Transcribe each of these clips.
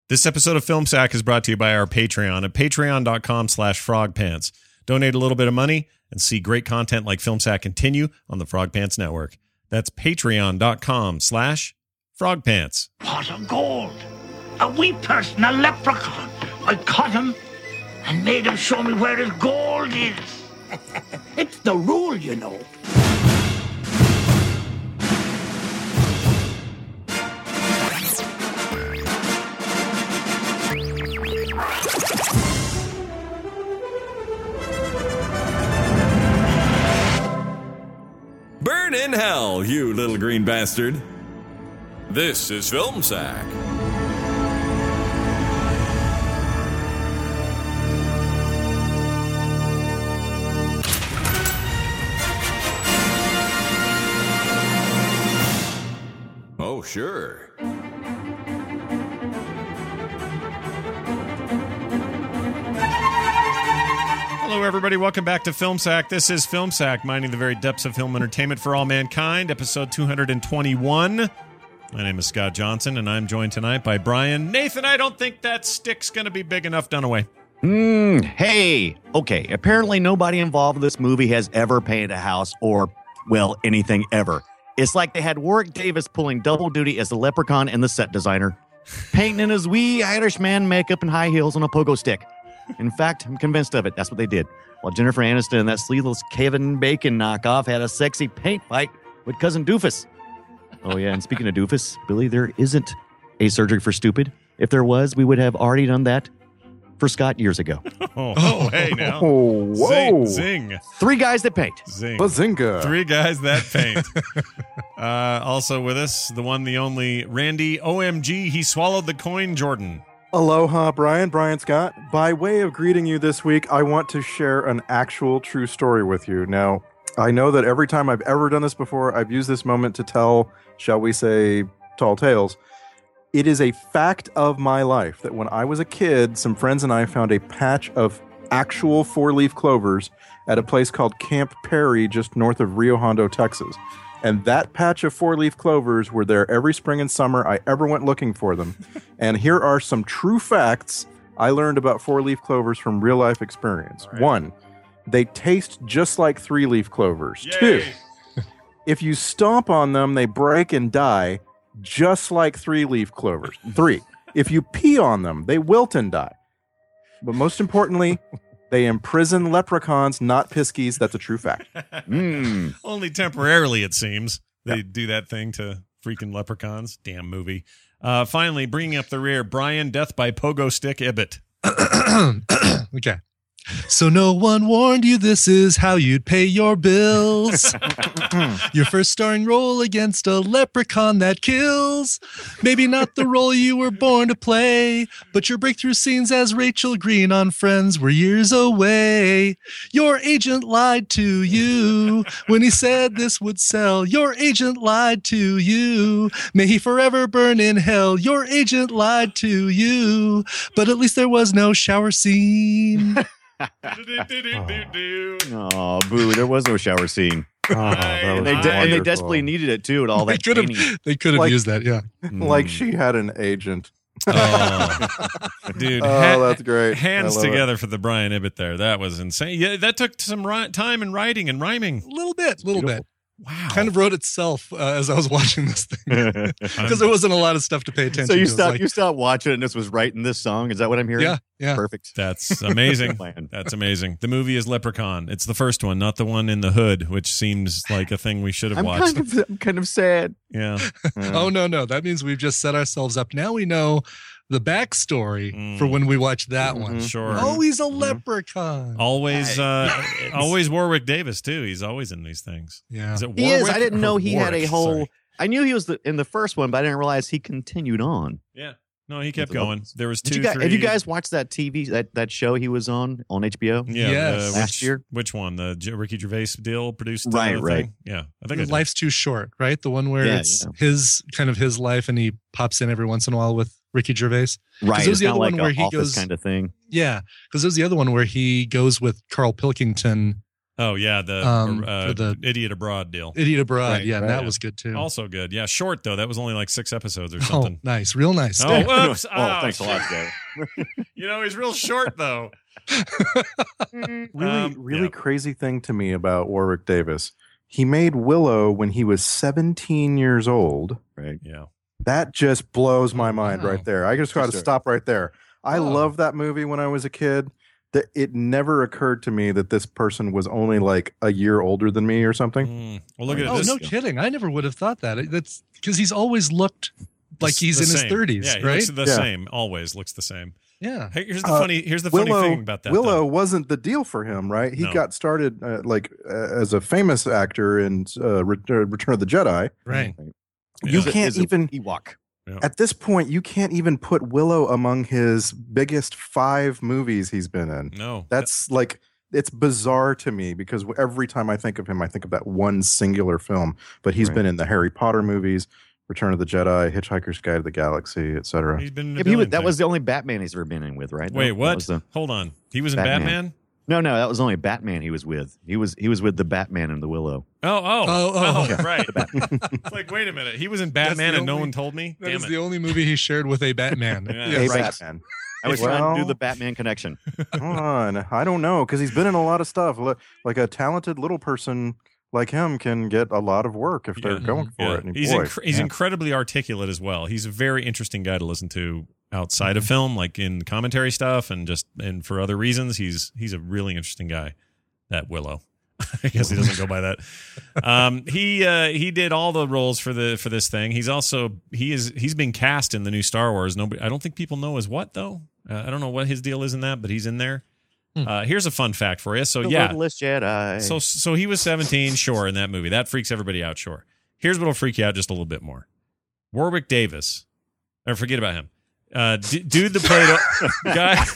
This episode of Film Sack is brought to you by our Patreon at patreon.com/frogpants. Donate a little bit of money and see great content like Film Sack continue on the Frog Pants Network. That's patreon.com/frogpants. Pot of gold. A wee person, a leprechaun. I caught him and made him show me where his gold is. It's the rule, you know. Burn in hell, you little green bastard. This is Film Sack. Oh, sure. Hello, everybody. Welcome back to Film Sack. This is Film Sack, mining the very depths of film entertainment for all mankind, episode 221. My name is Scott Johnson, and I'm joined tonight by Brian. Nathan, I don't think that stick's going to be big enough. Dunaway. Hey. Okay, apparently nobody involved in this movie has ever painted a house or, well, anything ever. It's like they had Warwick Davis pulling double duty as the leprechaun and the set designer, painting in his wee Irishman makeup and high heels on a pogo stick. In fact, I'm convinced of it. That's what they did. While Jennifer Aniston and that sleeveless Kevin Bacon knockoff had a sexy paint fight with Cousin Doofus. Oh, yeah, and speaking of Doofus, Billy, there isn't a surgery for stupid. If there was, we would have already done that for Scott years ago. Hey, now. Oh, whoa. Zing. Three guys that paint. Zing. Bazinga. Three guys that paint. Also with us, the one, the only, Randy OMG. He swallowed the coin, Jordan. Aloha, Brian Scott. By way of greeting you this week, I want to share an actual true story with you. Now, I know that every time I've ever done this before, I've used this moment to tell, shall we say, tall tales. It is a fact of my life that when I was a kid, some friends and I found a patch of actual four-leaf clovers at a place called Camp Perry just north of Rio Hondo, Texas. And that patch of four-leaf clovers were there every spring and summer I ever went looking for them. And here are some true facts I learned about four-leaf clovers from real-life experience. Right. 1, they taste just like three-leaf clovers. Yay. 2, if you stomp on them, they break and die just like three-leaf clovers. 3, if you pee on them, they wilt and die. But most importantly, they imprison leprechauns, not piskies. That's a true fact. Only temporarily, it seems. They do that thing to freaking leprechauns. Damn movie. Finally, bringing up the rear, Brian, Death by Pogo Stick Ibbott. Okay. So no one warned you this is how you'd pay your bills. Your first starring role against a leprechaun that kills. Maybe not the role you were born to play, but your breakthrough scenes as Rachel Green on Friends were years away. Your agent lied to you when he said this would sell. Your agent lied to you. May he forever burn in hell. Your agent lied to you, but at least there was no shower scene. Oh, boo, there was no shower scene. And they desperately needed it, too, at all that painting. They could have used that, yeah. Like she had an agent. Dude, that's great. Hands together for the Brian Ibbott there. That was insane. Yeah, that took some time in writing and rhyming. A little bit. Wow. Kind of wrote itself as I was watching this thing. Because there wasn't a lot of stuff to pay attention to. So you stopped watching it and this was writing this song? Is that what I'm hearing? Yeah. Perfect. That's amazing. That's amazing. The movie is Leprechaun. It's the first one, not the one in the hood, which seems like a thing we should have watched. I'm kind of sad. Yeah. Oh, no. That means we've just set ourselves up. Now we know the backstory for when we watch that one. Sure. Oh, he's a leprechaun. Always Warwick Davis, too. He's always in these things. Yeah. Is it Warwick? He is. I didn't know he had a whole... Sorry. I knew he was in the first one, but I didn't realize he continued on. Yeah. No, he kept going. There was two, three... Have you guys watched that that show he was on HBO? Yeah. Yes. Last year? Which one? The Ricky Gervais deal produced? Right. Thing? Yeah. I think Life's Too Short, right? The one where it's his life and he pops in every once in a while with Ricky Gervais. Right. There's the other like one where he goes kind of thing. Yeah. Because there's the other one where he goes with Carl Pilkington Oh yeah, the for the Idiot Abroad deal. Idiot Abroad. Right, Yeah, right, that yeah. was good too. Also good. Yeah, short though. That was only like 6 episodes or Oh, something. nice. Real nice. Oh, whoops. Oh, thanks a lot, Joe. You know, he's real short though. Really Yeah. crazy thing to me about Warwick Davis. He made Willow when he was 17 years old. Right. Yeah. That just blows my mind wow. right there. I just got to Sure. stop right there. I Oh. love that movie when I was a kid. That it never occurred to me that this person was only like a year older than me or something. Well, look at Oh, this. no kidding. I never would have thought that. That's because he's always looked like The he's in his same. 30s, Yeah, he right? looks the Yeah. same. Always looks the same. Yeah. Hey, here's the funny thing about that. Willow though. wasn't the deal for him, right? He No. got started as a famous actor in Return of the Jedi. Right. You Yeah. can't Is a even Ewok. at this point. You can't even put Willow among his biggest 5 movies he's been in. No. That's like it's bizarre to me because every time I think of him, I think of that one singular film. But he's Right. been in the Harry Potter movies, Return of the Jedi, Hitchhiker's Guide to the Galaxy, etc. He's been in a Yeah, but he was, billion that was things. the only Batman he's ever been in with, right? Wait, That what? was the- Hold on. He was in Batman. Batman? no, that was only Batman he was with. He was with the Batman and the Willow. Oh, yeah. right. It's like, wait a minute. He was in Batman the and no only- one told me? That Damn is it. the only movie he shared with a Batman. Yeah. Hey, Right. Batman. I was Well- trying to do the Batman connection. Come on. I don't know because he's been in a lot of stuff. Like a talented little person like him can get a lot of work if they're Yeah. going for Yeah. it. And He's boy, he's yeah. incredibly articulate as well. He's a very interesting guy to listen to outside of film, like in commentary stuff and for other reasons. He's a really interesting guy. That Willow. I guess he doesn't go by that. He did all the roles for this thing. He's been cast in the new Star Wars. I don't think people know is what though. I don't know what his deal is in that, but he's in there. Here's a fun fact for you. So The yeah, Littlest Jedi. so he was 17, sure, in that movie. That freaks everybody out, sure. Here's what'll freak you out just a little bit more. Warwick Davis, or forget about him. Dude that played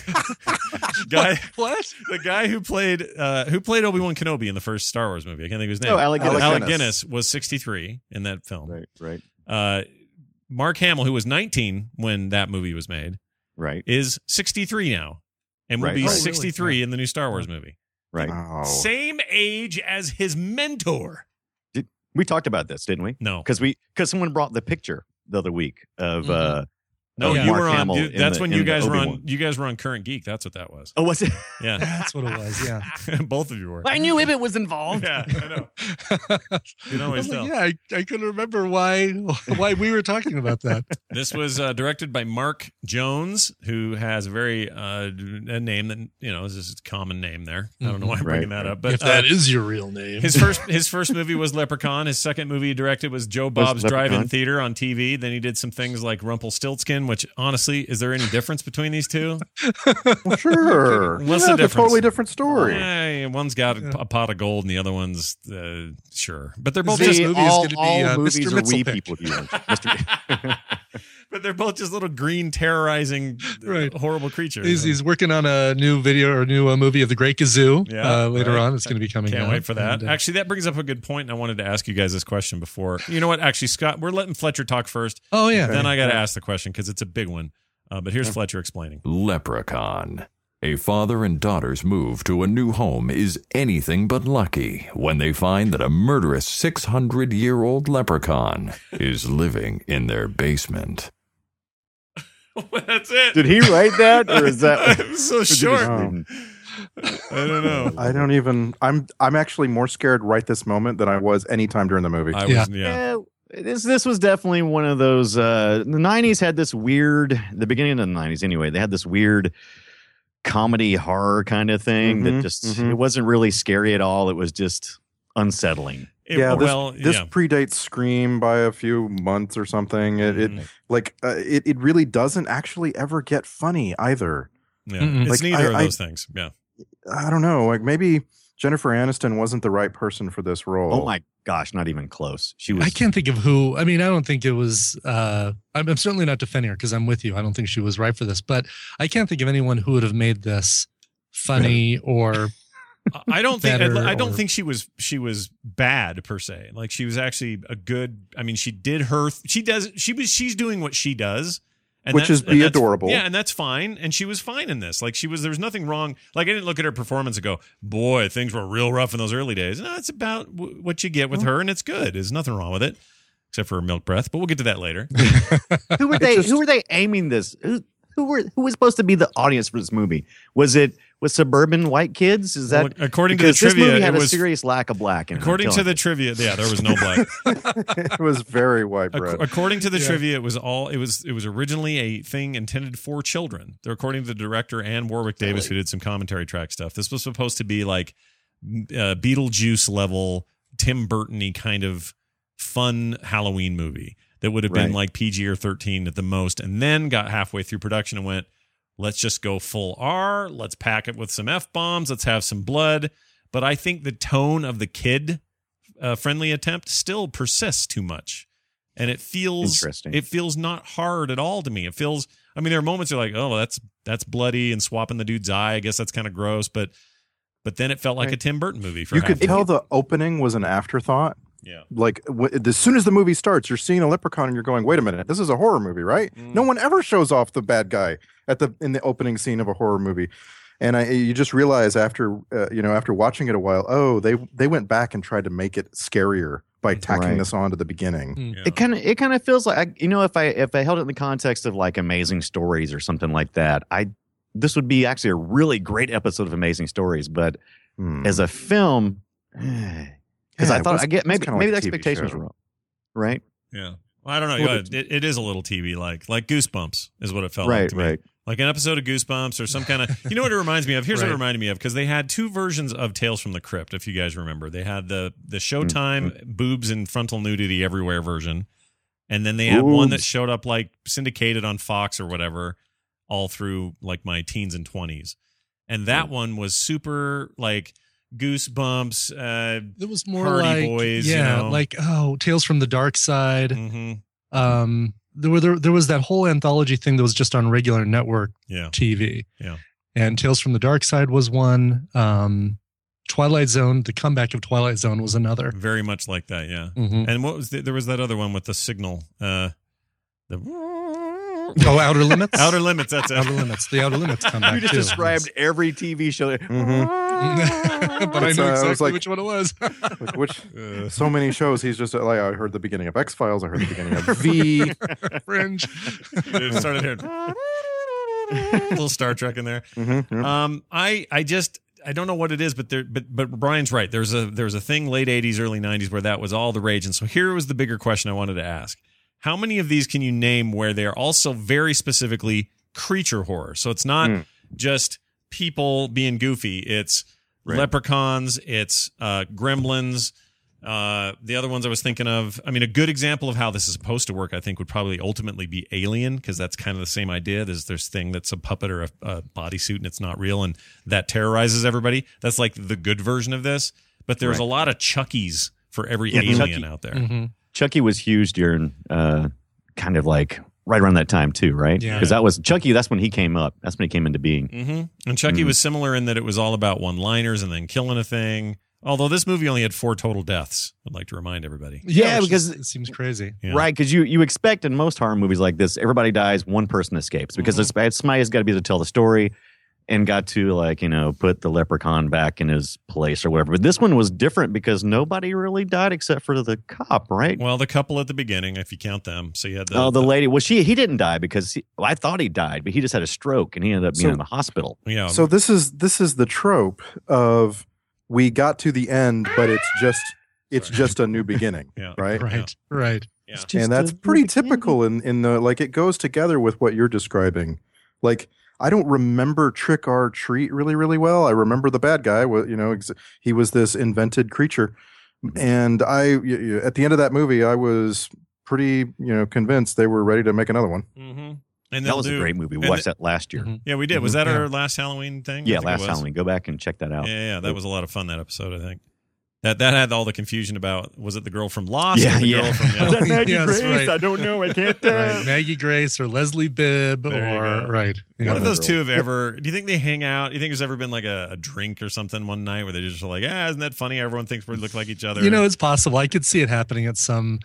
guy What? the guy who played Obi-Wan Kenobi in the first Star Wars movie. I can't think of his name. Oh, Alec Guinness. Alec Guinness was 63 in that film. Right. Mark Hamill, who was 19 when that movie was made, Right. is 63 now, and will Right. be Oh, really? 63 in the new Star Wars movie. Right. Oh. Same age as his mentor. We talked about this, didn't we? No, Because someone brought the picture the other week of no, of you Mark were on. Hamill That's when you in the guys were on. Obi-Wan. You guys were on Current Geek. That's what that was. Oh, was it? Yeah, That's what it was. Yeah. both of you were. I knew it was involved. Yeah, I know. You know, I was tell. like, yeah, I couldn't remember why we were talking about that. This was directed by Mark Jones, who has a very a name that is just a common name there. I don't know why I'm bringing that up, but if that is your real name. his first movie was Leprechaun. His second movie he directed was Joe Bob's Leprechaun? Drive-In Theater on TV. Then he did some things like Rumpelstiltskin, which honestly, is there any difference between these two? Well, sure. What's Yeah, the they're difference? totally different story. Yeah, one's got a pot of gold, and the other one's sure, but they're both This just movie is gonna be, all movies Mr. are we Mitzelpick. people to you. Mr. but they're both just little green terrorizing Right. horrible creatures. He's working on a new video or a new movie of The Great Gazoo. Yeah, Later right. on, it's going to be coming. Can't out. wait for that. And, Actually, that brings up a good point. And I wanted to ask you guys this question before. You know what? Actually, Scott, we're letting Fletcher talk first. oh yeah, Then I got to ask the question because it's a big one. But here's Fletcher explaining. Leprechaun. A father and daughter's move to a new home is anything but lucky when they find that a murderous 600-year-old leprechaun is living in their basement. That's it. Did he write that, or is that? It was so short. Oh. I don't know. I don't even. I'm actually more scared right this moment than I was any time during the movie. I Yeah. was, yeah. This was definitely one of those. The '90s had this weird. The beginning of the '90s, anyway. They had this weird comedy horror kind of thing that just it wasn't really scary at all. It was just unsettling. Yeah, this yeah. predates Scream by a few months or something. It really doesn't actually ever get funny either. Yeah. Mm-mm. It's Like, neither of I- those things. Yeah. I don't know. Like maybe Jennifer Aniston wasn't the right person for this role. Oh my gosh, not even close. She was. I can't think of who. I mean, I don't think it was. I'm certainly not defending her because I'm with you. I don't think she was right for this, but I can't think of anyone who would have made this funny or. I don't think Better I don't or- think she was bad per se. Like she was actually a good. I mean, she's doing what she does, And Which is adorable. Yeah, and that's fine. And she was fine in this. Like there's nothing wrong. Like I didn't look at her performance and go, boy, things were real rough in those early days. No, it's about what you get with her, and it's good. There's nothing wrong with it, except for her milk breath. But we'll get to that later. Who were they aiming this? Who was supposed to be the audience for this movie? Was it suburban white kids? Is that according to the trivia? This movie had it was a serious lack of black in it. According to the trivia, yeah, there was no black. It was very white bread. According to the trivia, it was originally a thing intended for children. They're according to the director and Warwick Davis, who did some commentary track stuff. This was supposed to be like Beetlejuice level, Tim Burton-y kind of fun Halloween movie that would have been like PG or 13 at the most, and then got halfway through production and went, let's just go full R. Let's pack it with some F-bombs. Let's have some blood. But I think the tone of the kid-friendly attempt still persists too much. And it feels not hard at all to me. It feels, I mean, there are moments you're like, oh, that's bloody and swapping the dude's eye. I guess that's kind of gross. But then it felt like a Tim Burton movie. You could tell the opening was an afterthought. Yeah. Like as soon as the movie starts, you're seeing a leprechaun and you're going, wait a minute, this is a horror movie, right? No one ever shows off the bad guy in the opening scene of a horror movie. And you just realize after watching it a while, they went back and tried to make it scarier by tacking this on to the beginning. Yeah. It kind of feels like, if I held it in the context of like Amazing Stories or something like that, this would be actually a really great episode of Amazing Stories. But as a film, because I thought maybe the expectations were wrong, right? Yeah, well, I don't know. It is a little TV like Goosebumps is what it felt like to me. Like an episode of Goosebumps or some kind of. You know what it reminds me of? Here's what it reminded me of, because they had two versions of Tales from the Crypt. If you guys remember, they had the Showtime boobs and frontal nudity everywhere version, and then they had one that showed up like syndicated on Fox or whatever, all through like my teens and 20s, and that one was super like. Goosebumps. It was more Hardy like Boys, like Tales from the Dark Side. Mm-hmm. There was that whole anthology thing that was just on regular network TV. Yeah, and Tales from the Dark Side was one. Twilight Zone, the comeback of Twilight Zone was another. Very much like that. Yeah. Mm-hmm. And what was there was that other one with the signal. Outer Limits. Outer Limits. That's it. Outer Limits. The Outer Limits comeback. You just described every TV show. But I know exactly which one it was. So many shows. He's just like, I heard the beginning of X-Files. I heard the beginning of V. Fringe. It started here. A little Star Trek in there. Mm-hmm. I don't know what it is, but Brian's right. There's a thing late 80s, early 90s where that was all the rage. And so here was the bigger question I wanted to ask. How many of these can you name where they're also very specifically creature horror? So it's not just people being goofy. It's leprechauns. It's gremlins. The other ones I was thinking of, I mean, a good example of how this is supposed to work, I think, would probably ultimately be Alien, because that's kind of the same idea. There's thing that's a puppet or a bodysuit and it's not real, and that terrorizes everybody. That's like the good version of this. But there's a lot of Chuckies for every alien out there. Mm-hmm. Chucky was huge during kind of like right around that time too, right? Yeah. Because that was Chucky. That's when he came up. That's when he came into being. Mm-hmm. And Chucky was similar in that it was all about one-liners and then killing a thing. Although this movie only had 4 total deaths, I'd like to remind everybody. Yeah, because it seems crazy. Yeah. Right, because you expect in most horror movies like this, everybody dies, one person escapes, because somebody's got to be able to tell the story and got to put the leprechaun back in his place or whatever. But this one was different because nobody really died except for the cop, right? Well, the couple at the beginning, if you count them. So you had the lady. Well, he didn't die because I thought he died, but he just had a stroke and he ended up being in the hospital. Yeah. So this is the trope of we got to the end, but it's just a new beginning. Yeah. Right. Right. Yeah. And that's pretty typical in the it goes together with what you're describing. Like, I don't remember Trick or Treat really, really well. I remember the bad guy. He was this invented creature, and at the end of that movie, I was pretty, convinced they were ready to make another one. Mm-hmm. And that was a great movie. We watched that last year. Yeah, we did. Was that our last Halloween thing? Yeah, last Halloween. Go back and check that out. Yeah, that was a lot of fun. That episode, I think. That had all the confusion about, was it the girl from Lost? Yeah, or the girl from, Is that Maggie Yes, Grace? right. I don't know. I can't tell. Right. Maggie Grace or Leslie Bibb There you go. right. One of those two have ever, do you think they hang out? Do you think there's ever been like a drink or something one night where they just are like, isn't that funny? Everyone thinks we look like each other. It's possible. I could see it happening at some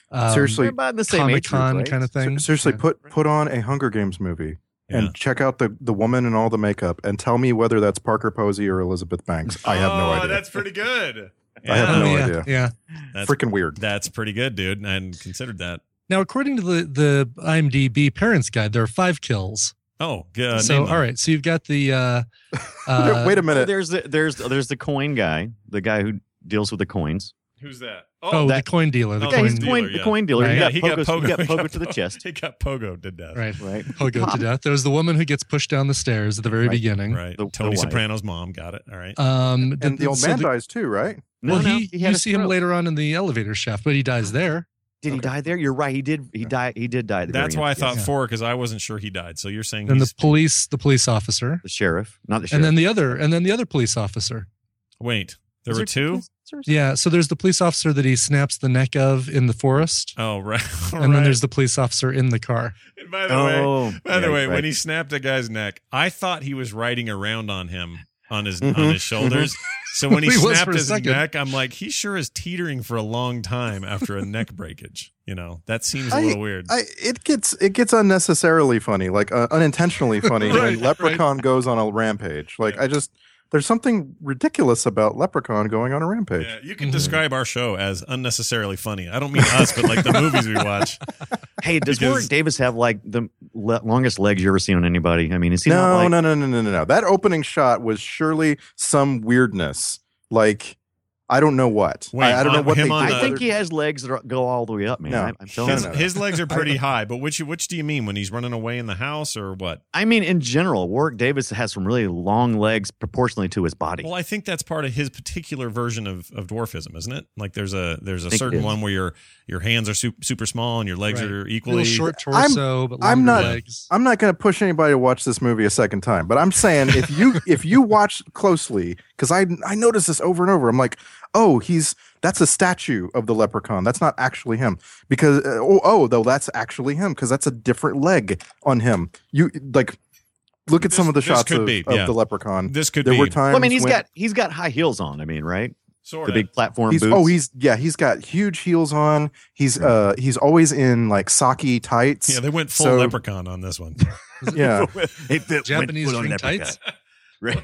Seriously, They're about the same age group, Comic-Con right? kind of thing. seriously, Yeah. put on a Hunger Games movie Yeah. and check out the woman and all the makeup and tell me whether that's Parker Posey or Elizabeth Banks. I have no idea. That's pretty good. I have no yeah, idea. Yeah. That's, Freaking weird. that's pretty good, dude. I hadn't considered that. Now, according to the IMDb Parents Guide, there are 5 kills. Oh, good. So, all right. So you've got the. Wait a minute. There's the coin guy, the guy who deals with the coins. Who's that? Oh, the coin dealer. The Oh, Yeah, coin he's dealer, the coin dealer. Right. Yeah, He got pogo to the chest. He got pogo to death. Right. Right. Pogo to death. There's the woman who gets pushed down the stairs at the very Right. beginning. Right. The Tony wife. Soprano's mom got it. All right. And the old man dies too, right? Well, he had you a see him stroke. later on in the elevator shaft, but he dies there. Did he die there? You're right. He did. He died. He did die. At the That's very why I end. thought Yes. 4 because I wasn't sure he died. So you're saying Then he's the police officer, the sheriff, not the sheriff. and then the other police officer. wait. There Is were 2? Yeah. So there's the police officer that he snaps the neck of in the forest, Oh, right. and then there's the police officer in the car. And by the way, right. when he snapped a guy's neck, I thought he was riding around on him on his Mhm. shoulders. So when he He was snapped for a his second. neck, I'm like, he sure is teetering for a long time after a neck breakage. You know, that seems a little weird. It gets unnecessarily funny, like unintentionally funny Right, when Leprechaun goes on a rampage. Like there's something ridiculous about Leprechaun going on a rampage. Yeah, you can describe our show as unnecessarily funny. I don't mean us, but like the movies we watch. Hey, does Because- Warwick Davis have like the longest legs you ever seen on anybody? I mean, is he not like, No. That opening shot was surely some weirdness. Like I don't know what. Wait, I don't know what him they on did. the- I think he has legs that go all the way up, man. No. I'm telling His, you. his legs are pretty high, but which do you mean when he's running away in the house or what? I mean, in general, Warwick Davis has some really long legs proportionally to his body. Well, I think that's part of his particular version of dwarfism, isn't it? Like there's a think certain it is. one where your hands are super small and your legs Right. are Little equally short torso, but I'm longer not- legs. I'm not going to push anybody to watch this movie a second time, but I'm saying if you watch closely, because I noticed this over and over. I'm like, oh, that's a statue of the leprechaun. That's not actually him. Because though that's actually him because that's a different leg on him. You like look at some of the This shots could of be, yeah. the leprechaun. This could There be were times. Well, I mean, when he's got high heels on. I mean, right? sort The of. big platform he's boots. he's got huge heels on. He's always in like saki tights. Yeah, they went full So- leprechaun on this one. Yeah. Japanese dream tights. Right.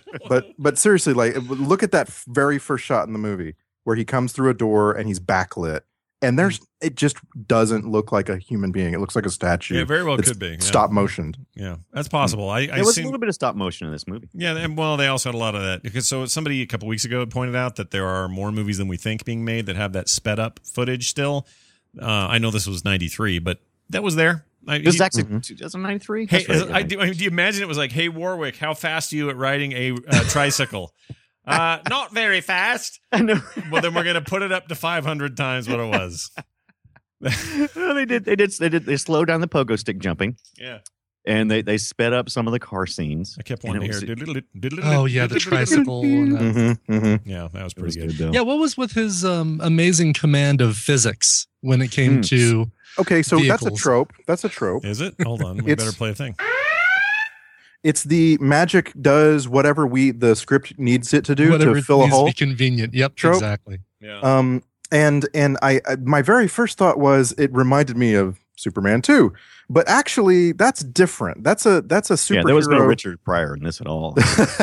But seriously, like look at that very first shot in the movie where he comes through a door and he's backlit, and it just doesn't look like a human being. It looks like a statue. Yeah, very well It's could be. Yeah. stop motioned. Yeah, that's possible. I There was seen, a little bit of stop motion in this movie. Yeah, and well, they also had a lot of that because so somebody a couple weeks ago had pointed out that there are more movies than we think being made that have that sped up footage still. I know this was 93, but that was there. This is actually 2093. Hey, That's right. do you imagine it was like, hey, Warwick, how fast are you at riding a tricycle? Not very fast. I know. Well, then we're going to put it up to 500 times what it was. They slowed down the pogo stick jumping, Yeah. and they sped up some of the car scenes. I kept And wanting it to hear. was- Oh yeah, the tricycle. And that. Yeah, that was It was pretty good. though. Yeah, what was with his amazing command of physics when it came to? Okay, so that's a Vehicles. trope. That's a trope. Is it? Hold on. We It's- better play a thing. It's the magic does whatever the script needs it to do Whatever to fill a needs to hole. be convenient. Yep, Trope. exactly. Yeah. And I my very first thought was it reminded me of Superman 2, but actually that's different. That's a superhero. Yeah, there was no Richard Pryor in this at all.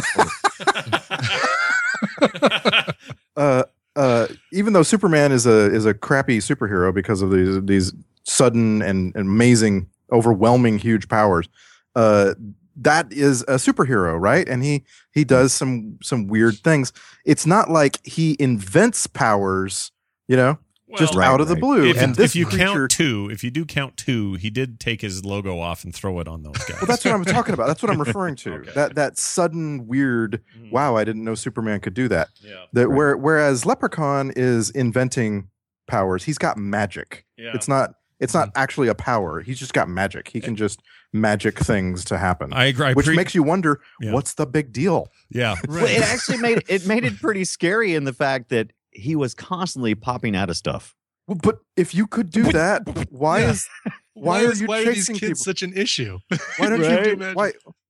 Even though Superman is a crappy superhero because of these sudden and amazing, overwhelming, huge powers, that is a superhero, right? And he does some weird things. It's not like he invents powers, just Well, out of the blue. If, and this if you creature, count two, if you do count two, he did take his logo off and throw it on those guys. well, that's what I'm talking about. That's what I'm referring to. Okay. That sudden weird. Mm. Wow, I didn't know Superman could do that. Yeah. Whereas Leprechaun is inventing powers. He's got magic. Yeah. It's not actually a power. He's just got magic. He can just magic things to happen. I agree. Which makes you wonder, Yeah. what's the big deal? Yeah. Well, it actually made it pretty scary in the fact that he was constantly popping out of stuff. Well, but if you could do that, why Yeah. is why are you why are these chasing kids people? such an issue? Why don't Right? you do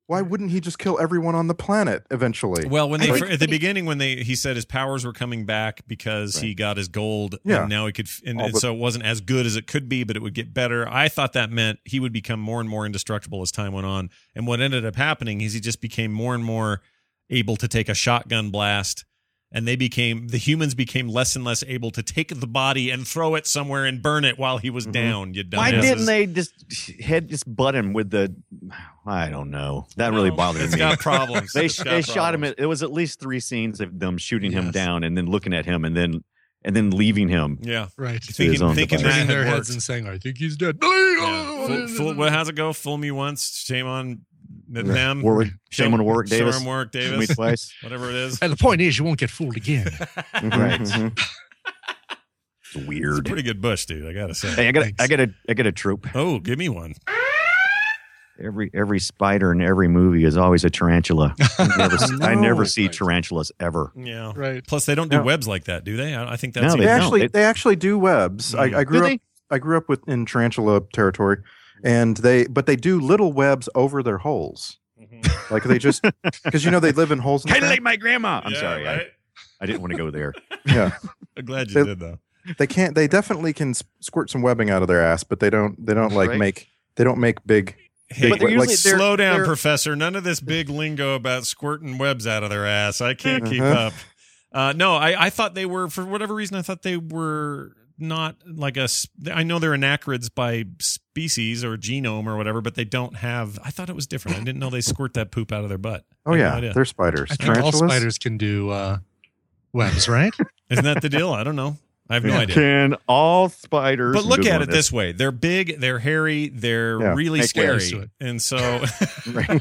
Why wouldn't he just kill everyone on the planet eventually? Well, when at the beginning, when he said his powers were coming back because he got his gold, and now he could, so it wasn't as good as it could be, but it would get better. I thought that meant he would become more and more indestructible as time went on. And what ended up happening is he just became more and more able to take a shotgun blast. And the humans became less and less able to take the body and throw it somewhere and burn it while he was down. You Why didn't they just butt him with the? I don't know. That really bothered me. It's got problems. They shot him. It was at least 3 scenes of them shooting him down and then looking at him and then leaving him. Yeah, right. Thinking turning their heads and saying, "I think he's dead." How's it go? Fool me once, shame on them. Shame on Warwick Davis. Shame on Warwick Davis. Me twice. Whatever it is. And the point is, you won't get fooled again. Right. It's weird. It's a pretty good bush, dude. I gotta say. Hey, I got a trope. Oh, give me one. Every spider in every movie is always a tarantula. I never see tarantulas ever. Yeah, right. Plus, they don't do webs like that, do they? I think that's they actually do webs. I grew up in tarantula territory, and they do little webs over their holes. Like they just because they live in holes. Kind of like my grandma. I'm sorry, right? I didn't want to go there. Yeah, I'm glad you did though. They can't. They definitely can squirt some webbing out of their ass, but they don't make big. Hey, slow down, Professor. None of this big lingo about squirting webs out of their ass. I can't keep up. No, I thought they were, for whatever reason, I thought they were not like I know they're anacarids by species or genome or whatever, but they don't have, I thought it was different. I didn't know they squirt that poop out of their butt. Oh, yeah. They're spiders. I think all spiders can do webs, right? Isn't that the deal? I don't know. I have no idea. Can all spiders? But look at it this way: they're big, they're hairy, they're really scary, and so actually,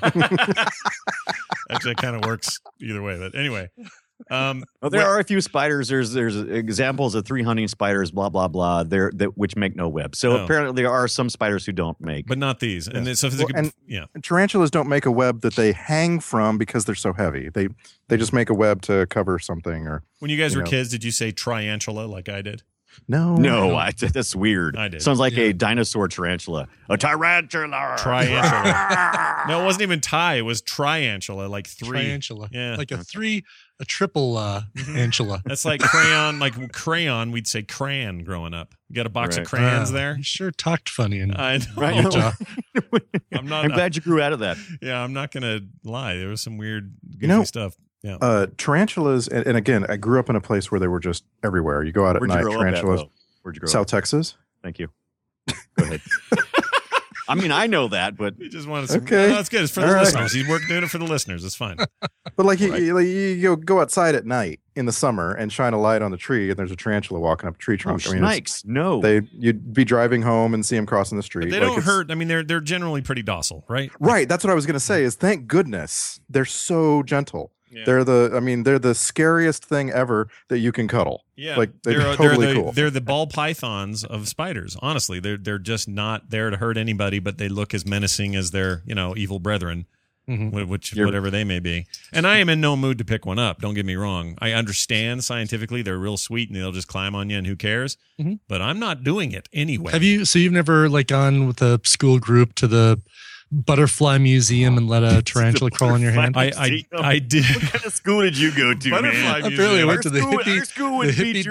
it kind of works either way. But anyway, there are a few spiders. There's examples of 3 hunting spiders, blah blah blah. Which make no web. So apparently there are some spiders who don't make, but not these. Yes. And so tarantulas don't make a web that they hang from because they're so heavy. They just make a web to cover something. Or when you guys were kids, did you say triantula like I did? No, that's weird. I did. Sounds like a dinosaur tarantula. A tarantula. Triantula. No, it wasn't even it was triantula, like 3. Triantula. Yeah. Like a triple antula. That's like crayon. Like crayon, we'd say crayon growing up. You got a box of crayons there? You sure talked funny. I know. Right? I'm glad you grew out of that. Yeah, I'm not going to lie. There was some weird, goofy stuff. Yeah. Tarantulas, and again, I grew up in a place where they were just everywhere. You go out at night, tarantulas. Where'd you grow up? South Texas. Thank you. Go ahead. I mean, I know that, but he just wanted some. Okay, no, that's good. It's for the listeners. He's doing it for the listeners. It's fine. But like you go outside at night in the summer and shine a light on the tree, and there's a tarantula walking up a tree trunk. Snakes. No, you'd be driving home and see them crossing the street. But they don't hurt. I mean, they're generally pretty docile, right? Right. That's what I was going to say. Is thank goodness they're so gentle. Yeah. They're the scariest thing ever that you can cuddle. Yeah, like they're totally cool. They're the ball pythons of spiders. Honestly, they're just not there to hurt anybody, but they look as menacing as their evil brethren, whatever they may be. And I am in no mood to pick one up. Don't get me wrong. I understand scientifically they're real sweet and they'll just climb on you and who cares. Mm-hmm. But I'm not doing it anyway. You've never gone with a school group to the Butterfly Museum and let a tarantula crawl on your hand? I did. What kind of school did you go to, Butterfly man? Apparently I went to the hippie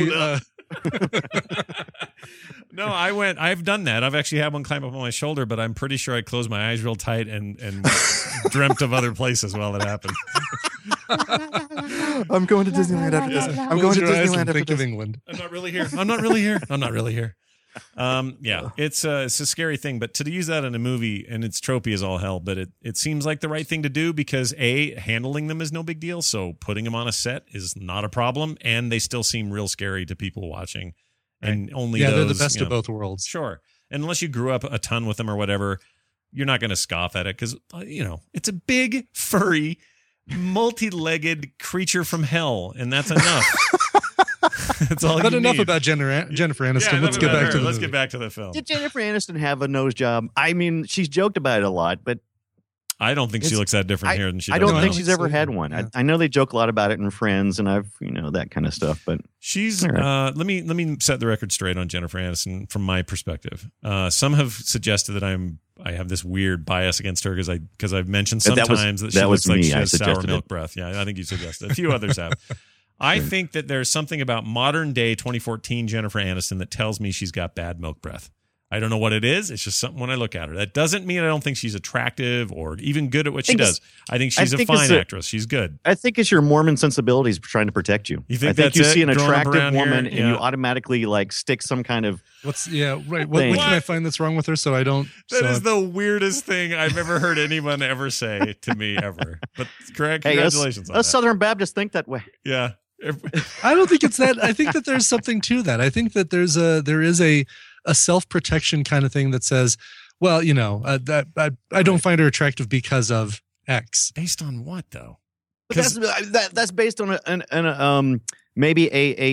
dippy. No, I've done that. I've actually had one climb up on my shoulder, but I'm pretty sure I closed my eyes real tight and dreamt of other places while it happened. I'm going to Disneyland after this. I'm going to Disneyland after this. England. I'm not really here. Yeah, it's a scary thing, but to use that in a movie and it's tropey as all hell, but it seems like the right thing to do because handling them is no big deal, so putting them on a set is not a problem, and they still seem real scary to people watching. And only they're the best of both worlds. Sure, and unless you grew up a ton with them or whatever, you're not going to scoff at it because it's a big furry, multi-legged creature from hell, and that's enough. That's all. But enough about Jennifer Aniston. Yeah, let's get back to the film. Did Jennifer Aniston have a nose job? I mean, she's joked about it a lot, but I don't think she looks that different here than she does. I don't now. think she's ever had one. Yeah. I know they joke a lot about it in Friends, and I've that kind of stuff. But She's All right. let me set the record straight on Jennifer Aniston from my perspective. Some have suggested that I have this weird bias against her because I've mentioned sometimes that she looks like she has sour milk breath. Yeah, I think you suggested. A few others have. I think that there's something about modern day 2014 Jennifer Aniston that tells me she's got bad milk breath. I don't know what it is. It's just something when I look at her. That doesn't mean I don't think she's attractive or even good at what she does. I think she's a fine actress. She's good. I think it's your Mormon sensibilities trying to protect you. You think I think that's you it? see an Growing up attractive around here? woman and Yeah. you automatically like stick some kind of What can Thing. I find that's wrong with her so I don't? That is the weirdest thing I've ever heard anyone ever say to me ever. But congratulations on us that. Southern Baptists think that way. Yeah. I don't think it's that. I think that there's something to that. I think that there is a self-protection kind of thing that says, well, that I don't find her attractive because of X. Based on what though? But that's based on maybe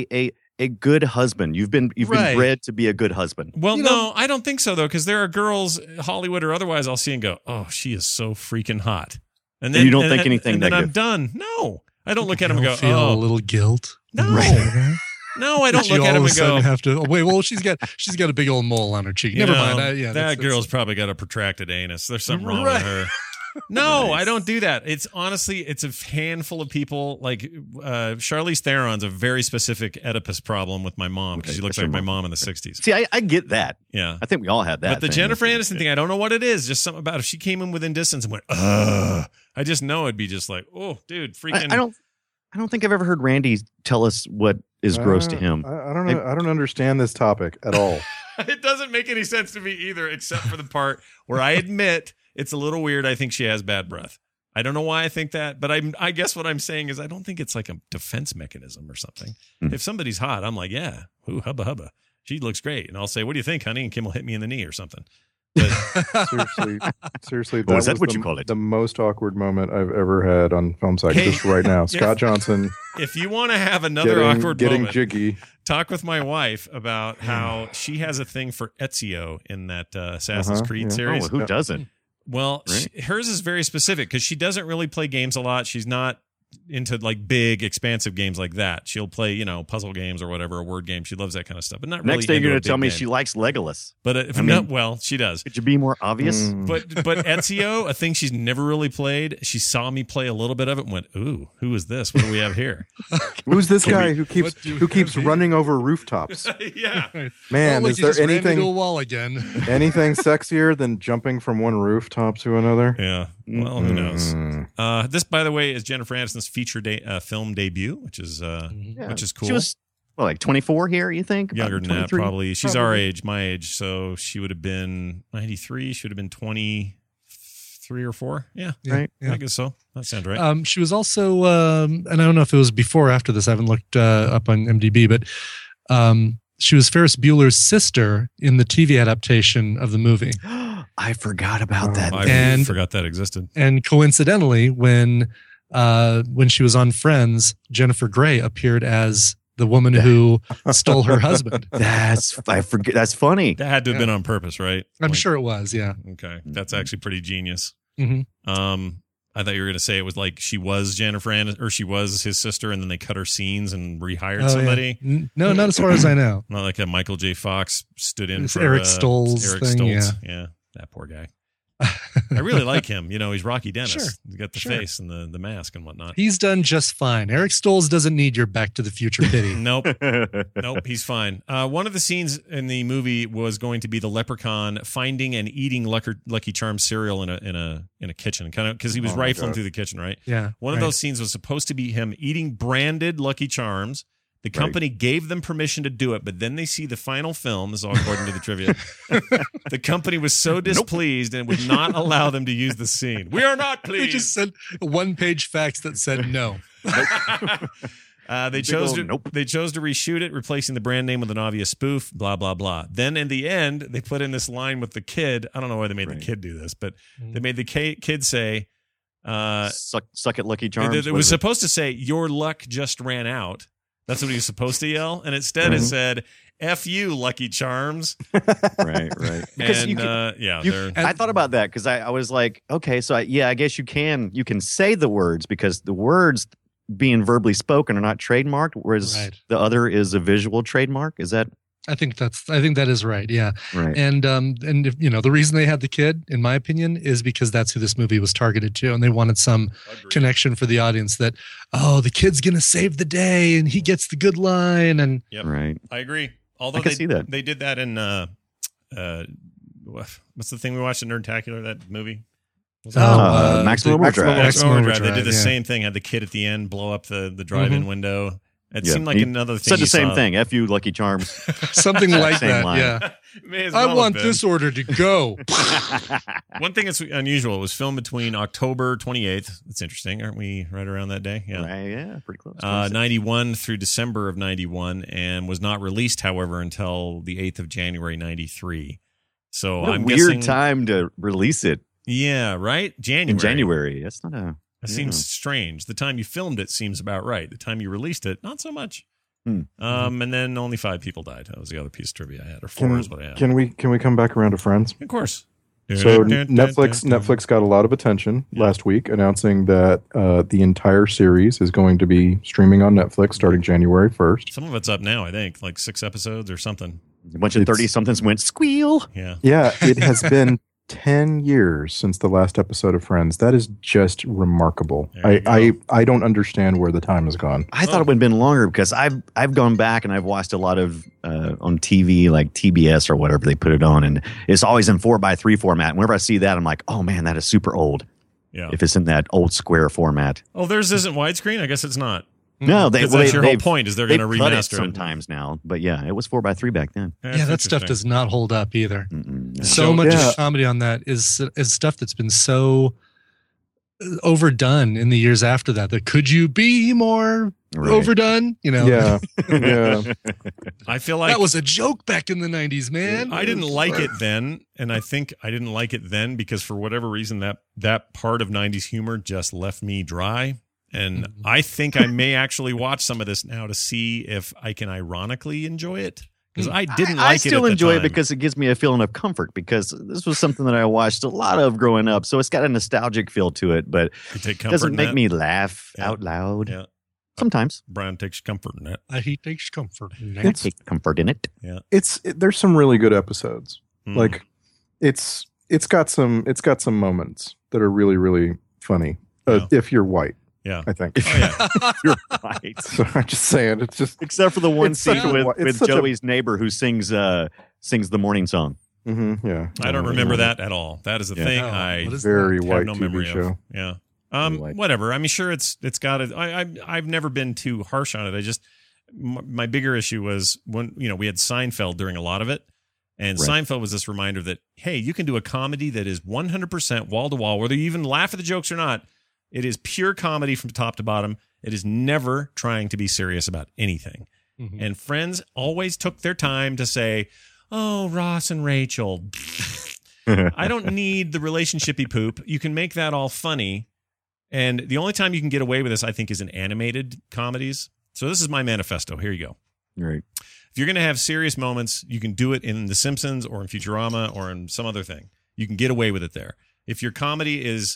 a good husband. You've been Right. bred to be a good husband. Well, no, I don't think so though, because there are girls, Hollywood or otherwise, I'll see and go, "Oh, she is so freaking hot," and you don't think anything and then I'm negative. done. No, I don't look at You him and don't go, feel "Oh, a little guilt. No. Right. no." I don't You look at all him of a and go, sudden have to. Oh, wait, well, she's got a big old mole on her cheek. Never mind. That girl's probably got a protracted anus. There's something wrong with her. No, I don't do that. It's honestly, it's a handful of people. Like Charlize Theron's a very specific Oedipus problem with my mom because she looks like my mom in the 60s. See, I get that. Yeah. I think we all had that. But the thing. Jennifer Aniston thing, I don't know what it is. Just something about if she came in within distance and went, ugh, I just know it'd be just like, oh, dude, freaking. I don't think I've ever heard Randy tell us what is gross to him. I don't know. I don't understand this topic at all. It doesn't make any sense to me either, except for the part where I admit it's a little weird. I think she has bad breath. I don't know why I think that, but I guess what I'm saying is I don't think it's like a defense mechanism or something. If somebody's hot, I'm like, yeah, ooh, hubba hubba. She looks great. And I'll say, what do you think, honey? And Kim will hit me in the knee or something. But Seriously, Oh, is that was what you call it? The most awkward moment I've ever had on Film Psych just right now. Scott Johnson if you want to have another awkward getting moment, jiggy. talk with my wife about how she has a thing for Ezio in that Assassin's Creed series. Oh, who doesn't? Well, Right. hers is very specific because she doesn't really play games a lot. She's not into like big, expansive games like that. She'll play, puzzle games or whatever, a word game. She loves that kind of stuff, but not really. Next day into you're a going to tell big me game. she likes Legolas. But if I not, mean- well, she does. Could you be more obvious? But Ezio, a thing she's never really played. She saw me play a little bit of it and went, "Ooh, who is this? What do we have here?" Who's this Can guy we- who keeps what do who keeps have running over rooftops? Yeah. Man, look, is you there just ran into a anything wall again? anything sexier than jumping from one rooftop to another? Yeah. Well, who knows? Mm. This, by the way, is Jennifer Aniston's feature film debut, which is Yeah. which is cool. She was like 24 here, you think? About Younger than that, 23? probably. She's our age, my age, so she would have been 93. She would have been 23 or 4. Yeah, Right. I guess so. That sounds right. She was also, and I don't know if it was before or after this. I haven't looked up on MDB, but she was Ferris Bueller's sister in the TV adaptation of the movie. I forgot about that. I and- forgot that existed. And coincidentally, when she was on Friends, Jennifer Grey appeared as the woman who stole her husband. I forget. That's funny. That had to have been on purpose, right? I'm sure it was. Yeah. Okay, that's actually pretty genius. Mhm. I thought you were going to say it was like she was Jennifer Aniston, or she was his sister, and then they cut her scenes and rehired Oh, somebody. yeah. No, not as far as I know. Not like a Michael J. Fox stood in It's for Eric Stoltz Eric thing, Stoltz. Yeah, that poor guy. I really like him. He's Rocky Dennis. Sure, He's got the sure. face and the mask and whatnot. He's done just fine. Eric Stoltz doesn't need your Back to the Future pity. Nope. Nope, he's fine. One of the scenes in the movie was going to be the leprechaun finding and eating Lucky Charms cereal in a kitchen, kind of because he was Oh my rifling God. through the kitchen, right? Yeah. One of right. those scenes was supposed to be him eating branded Lucky Charms. The company gave them permission to do it, but then they see the final film. This is all according to the trivia. The company was so displeased and would not allow them to use the scene. We are not They pleased. just sent a one-page fax that said no. They chose old to nope. they chose to reshoot it, replacing the brand name with an obvious spoof. Blah blah blah. Then in the end, they put in this line with the kid. I don't know why they made the kid do this, but they made the kid say, suck it, Lucky Charms. it was supposed to say, "Your luck just ran out." That's what he was supposed to yell. And instead it said, F you, Lucky Charms. Right. Because And, I thought about that because I was like, okay, so I guess you can say the words because the words being verbally spoken are not trademarked, whereas the other is a visual trademark. Is that? I think that is right. Yeah. Right. And if, the reason they had the kid, in my opinion, is because that's who this movie was targeted to. And they wanted some connection for the audience that, the kid's going to save the day and he gets the good line. And Right. I agree. Although I can see that. They did that in, what's the thing we watched in Nerdtacular, that movie? Maximum Overdrive. Maximum Overdrive. They did the same thing, had the kid at the end blow up the drive-in window. It seemed like another thing. Said the same thing. F you, Lucky Charms. something like that. line. Yeah. May as I well want have been. this order to go. One thing that's unusual, it was filmed between October 28th. It's interesting. Aren't we right around that day? Yeah. Right, yeah, pretty close. 91 through December of 91 and was not released, however, until the 8th of January 93. So what a I'm weird guessing, time to release it Yeah, right? in January. That's not a... It seems strange. The time you filmed it seems about right. The time you released it, not so much. And then only 5 people died. That was the other piece of trivia I had, or 4 is what I had. Can we come back around to Friends? Of course. So Netflix got a lot of attention last week, announcing that the entire series is going to be streaming on Netflix starting January 1st. Some of it's up now, I think, like 6 episodes or something. A bunch of 30-somethings went squeal. Yeah. Yeah, it has been 10 years since the last episode of Friends. That is just remarkable. I don't understand where the time has gone. I thought it would have been longer because I've gone back and I've watched a lot of on TV, like TBS or whatever they put it on, and it's always in 4:3 format. And whenever I see that, I'm like, oh man, that is super old. Yeah. If it's in that old square format. Oh, theirs isn't widescreen? I guess it's not. No, That's your whole point, is they're going to cut it remaster it. sometimes now. But yeah, it was 4:3 back then. Yeah, that stuff does not hold up either. Mm-mm. So much of the comedy on that is stuff that's been so overdone in the years after that. That could you be more overdone? Yeah. I feel like that was a joke back in the 90s, man. I didn't like it then, and I think I didn't like it then because for whatever reason that part of 90s humor just left me dry. And I think I may actually watch some of this now to see if I can ironically enjoy it. Because I didn't like it. I still at the enjoy time. it because it gives me a feeling of comfort because this was something that I watched a lot of growing up. So it's got a nostalgic feel to it, but You take it comfort doesn't in make that? me laugh Yeah. out loud. Yeah. Sometimes. Brian takes comfort in that. He takes comfort in I that. take comfort in it. There's some really good episodes. Mm. Like it's got some moments that are really, really funny. Yeah. If you're white, Yeah. I think. Oh, yeah. You're right. So I'm just saying, it's just Except for the one It's such scene a- with it's such a- Joey's neighbor who sings the morning song. yeah. I don't remember that at all. That is a Yeah. thing Oh, I what is Very have white no TV memory show. of. Yeah. White. Whatever. I mean, sure, it's got it. I've never been too harsh on it. I just my bigger issue was when we had Seinfeld during a lot of it, and Right. Seinfeld was this reminder that hey, you can do a comedy that is 100% wall to wall, whether you even laugh at the jokes or not. It is pure comedy from top to bottom. It is never trying to be serious about anything. Mhm. And Friends always took their time to say, "Oh, Ross and Rachel." I don't need the relationshipy poop. You can make that all funny. And the only time you can get away with this, I think, is in animated comedies. So this is my manifesto. Here you go. Right. If you're going to have serious moments, you can do it in The Simpsons or in Futurama or in some other thing. You can get away with it there. If your comedy is,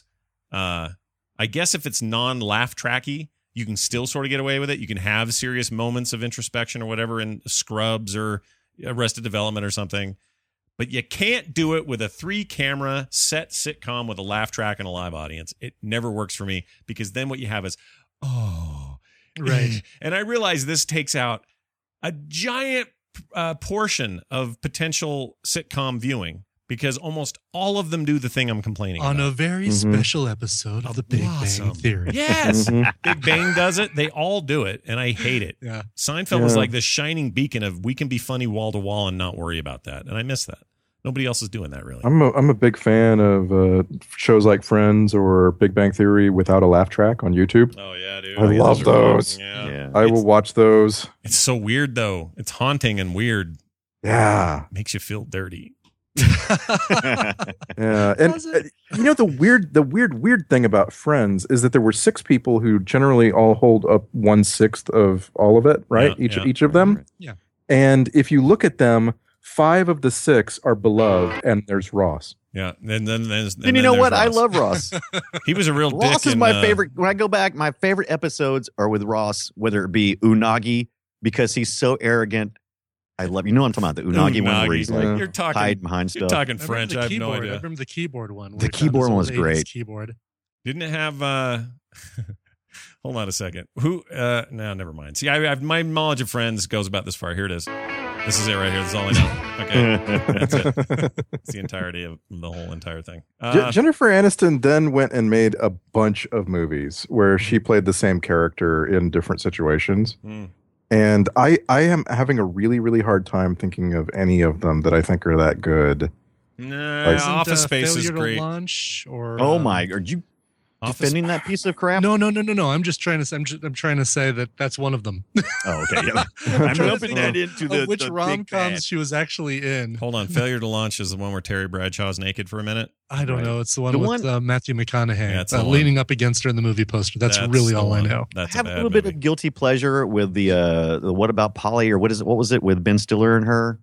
I guess if it's non-laugh tracky, you can still sort of get away with it. You can have serious moments of introspection or whatever in Scrubs or Arrested Development or something. But you can't do it with a 3-camera set sitcom with a laugh track and a live audience. It never works for me because then what you have is, oh. Right. And I realize this takes out a giant portion of potential sitcom viewing because almost all of them do the thing I'm complaining On about. a very special episode of The Big Blossom. Bang Theory. Yes. Mhm. Big Bang does it. They all do it. And I hate it. Yeah. Seinfeld was Yeah. like this shining beacon of we can be funny wall to wall and not worry about that. And I miss that. Nobody else is doing that really. I'm a big fan of shows like Friends or Big Bang Theory without a laugh track on YouTube. Oh yeah, dude. I love those. Yeah. Yeah. I will watch those. It's so weird though. It's haunting and weird. Yeah. Makes you feel dirty. Yeah, and the weird thing about Friends is that there were 6 people who generally all hold up 1/6 of all of it, right? Each of them. Yeah. And if you look at them, 5 of the 6 are beloved, and there's Ross. Yeah, and then there's. And you know what? I love Ross. He was a real dick. Ross is my favorite. When I go back, my favorite episodes are with Ross, whether it be Unagi, because he's so arrogant. I love, you know what I'm talking about, the Unagi one where he's like you're talking, hide behind you're stuff. talking French. I have no idea. I remember the keyboard one. where The he found keyboard his one was old 80s great. Keyboard. Didn't it have? Hold on a second. Who? No, never mind. See, my knowledge of Friends goes about this far. Here it is. This is it right here. This is all I know. Okay, that's it. It's the entirety of the whole entire thing. Jennifer Aniston then went and made a bunch of movies where she played the same character in different situations. And I am having a really, really hard time thinking of any of them that I think are that good. Nah, Office Space is Failure great. to Launch or Oh my! Are you defending that piece of crap? No. I'm just trying to. I'm trying to say that that's one of them. Oh, okay. Yeah. I'm I'm trying to lumping think that into the which the big rom bad. coms she was actually in. Hold on. Failure to Launch is the one where Terry Bradshaw's naked for a minute. I don't know. It's the one The with one- Matthew McConaughey Yeah, it's the one. leaning up against her in the movie poster. That's really the all I one. know. That's I have a a bad little bit movie. of guilty pleasure with the What About Polly, or what was it with Ben Stiller and her?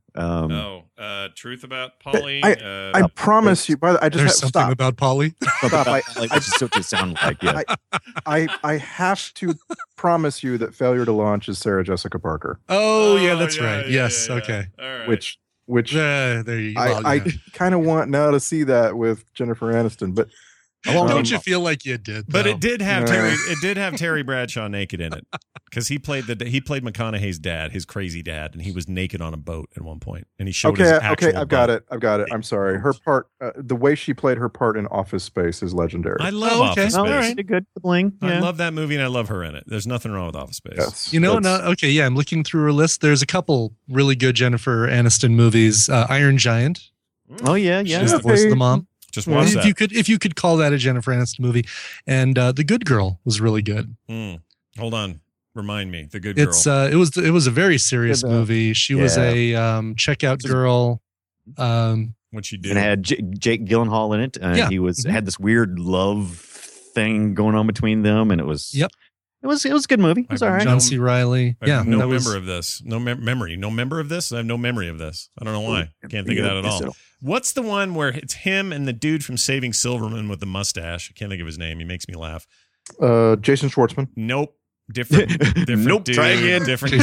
Truth About Polly. I promise you. By the, I just There's have, something stop. about Polly. Stop. Like, this is what it sounds like. Yeah. I have to promise you that Failure to Launch is Sarah Jessica Parker, Oh, yeah, that's right. Yes. Okay. All right. which There you go. I kind of want now to see that with Jennifer Aniston, but Don't you feel like you did? But though? it did have No. Terry. It did have Terry Bradshaw naked in it because he played McConaughey's dad, his crazy dad, and he was naked on a boat at one point, and he showed his actual I've got butt. it. I'm sorry. Her part, the way she played her part in Office Space is legendary. I love Oh, okay. Office Space. All right. Did good. Bling. I Yeah. love that movie, and I love her in it. There's nothing wrong with Office Space. Yes, You know, that's- okay, yeah, I'm looking through her list. There's a couple really good Jennifer Aniston movies. Iron Giant. Oh yeah, yeah. She's the voice of the mom. Just watch that. If you could call that a Jennifer Aniston movie, and The Good Girl was really good. Hold on, remind me. The Good Girl. It's it was a very serious Good, movie. She was a checkout girl. What she did. And it had Jake Gyllenhaal in it. Yeah. He had this weird love thing going on between them, and it was Yep. It was a good movie. It was all right. John C. Riley. I have Yeah, no that was- member of this. No memory. No member of this. I have no memory of this. I don't know why. I can't think of that at all. What's the one where it's him and the dude from Saving Silverman with the mustache? I can't think of his name. He makes me laugh. Jason Schwartzman. Nope. Different Nope, dude. try again. Different.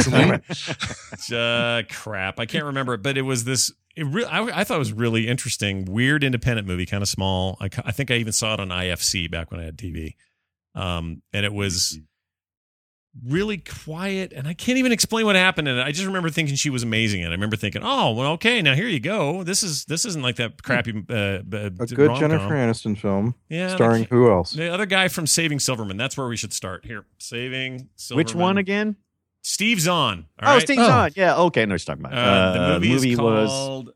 Jason Crap. I can't remember it, but it was this. I thought it was really interesting. Weird independent movie, kind of small. I think I even saw it on IFC back when I had TV. And it was really quiet, and I can't even explain what happened in it. I just remember thinking she was amazing, and I remember thinking, "Oh, well, okay, now here you go. This isn't like that crappy A good rom-com. Jennifer Aniston film. Yeah, Starring who else? the other guy from Saving Silverman. That's where we should start. Here, Saving Silverman. Which one again? Steve Zahn. All Oh, right? Steve Zahn. Yeah. Okay. No, you're talking about. The movie is was called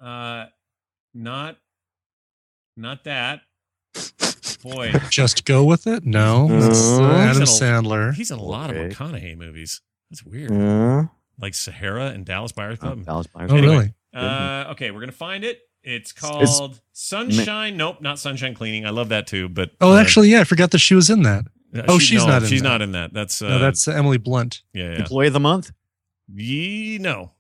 not that. Boy, Just Go With It? No. No. It's, Adam He's in a- Sandler. he's in a lot Okay. of McConaughey movies. That's weird. Yeah. Like Sahara and Dallas Buyers Club. Dallas Buyers Oh, Club. really? Okay, we're gonna find it. It's called Sunshine. Nope, not Sunshine Cleaning. I love that too. But Oh, actually, yeah, I forgot that she was in that. She's not in She's that. not in that. That's No, that's Emily Blunt. yeah. Employee of the month? No.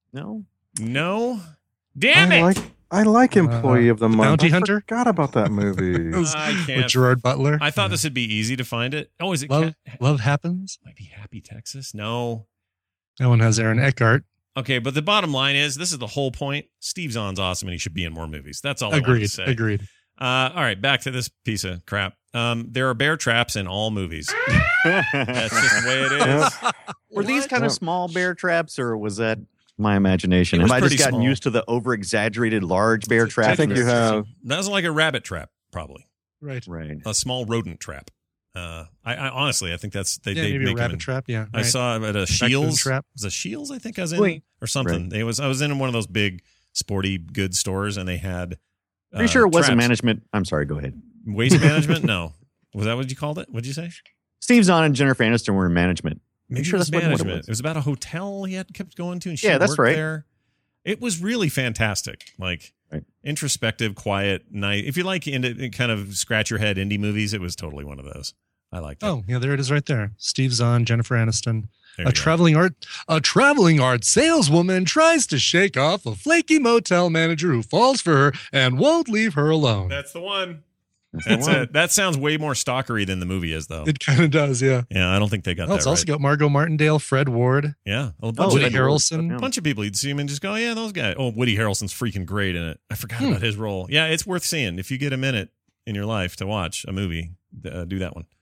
No. Damn it! I like Employee of the Month. Bounty I Hunter? forgot about that movie. I With can't. Gerard Butler. I thought this would be easy to find it. Oh, is it Love Happens. Might be Happy Texas. No. That one has Aaron Eckhart. Okay, but the bottom line is this is the whole point. Steve Zahn's awesome and he should be in more movies. That's all I wanted to say. Agreed. All right, back to this piece of crap. There are bear traps in all movies. That's just the way it is. Were these kind of small bear traps, or was that my imagination? It was Have I just pretty gotten small. used to the over-exaggerated large bear traps? I think you have. That was like a rabbit trap, probably. Right. Right. A small rodent trap. I honestly, I think that's they Maybe make a them rabbit in- trap. Yeah. I right. saw it at a Raccoon Shields. trap. Was it Shields? I think I was in Wait. or something. Right. I was in one of those big sporty goods stores, and they had. Pretty sure it wasn't traps. management. I'm sorry. Go ahead. Waste management? No. Was that what you called it? What'd you say? Steve Zahn and Jennifer Aniston were in management. Maybe sure it was that's what it management. was. It was about a hotel he had kept going to, and she Yeah, that's worked right. there. It was really fantastic. Like, Right. introspective, quiet, nice. If you like kind of scratch your head indie movies, it was totally one of those. I liked it. Oh, yeah, there it is right there. Steve Zahn, Jennifer Aniston. There A you go. traveling art saleswoman tries to shake off a flaky motel manager who falls for her and won't leave her alone. That's the one. That's it. That sounds way more stalkery than the movie is, though. It kind of does, yeah. Yeah, I don't think they got Oh, that it's right. also got Margot Martindale, Fred Ward, Yeah, a Woody bunch, of, Harrelson. Yeah. bunch of people you'd see him and just go, yeah, those guys. Oh, Woody Harrelson's freaking great in it. I forgot about his role. Yeah, it's worth seeing. If you get a minute in your life to watch a movie, do that one.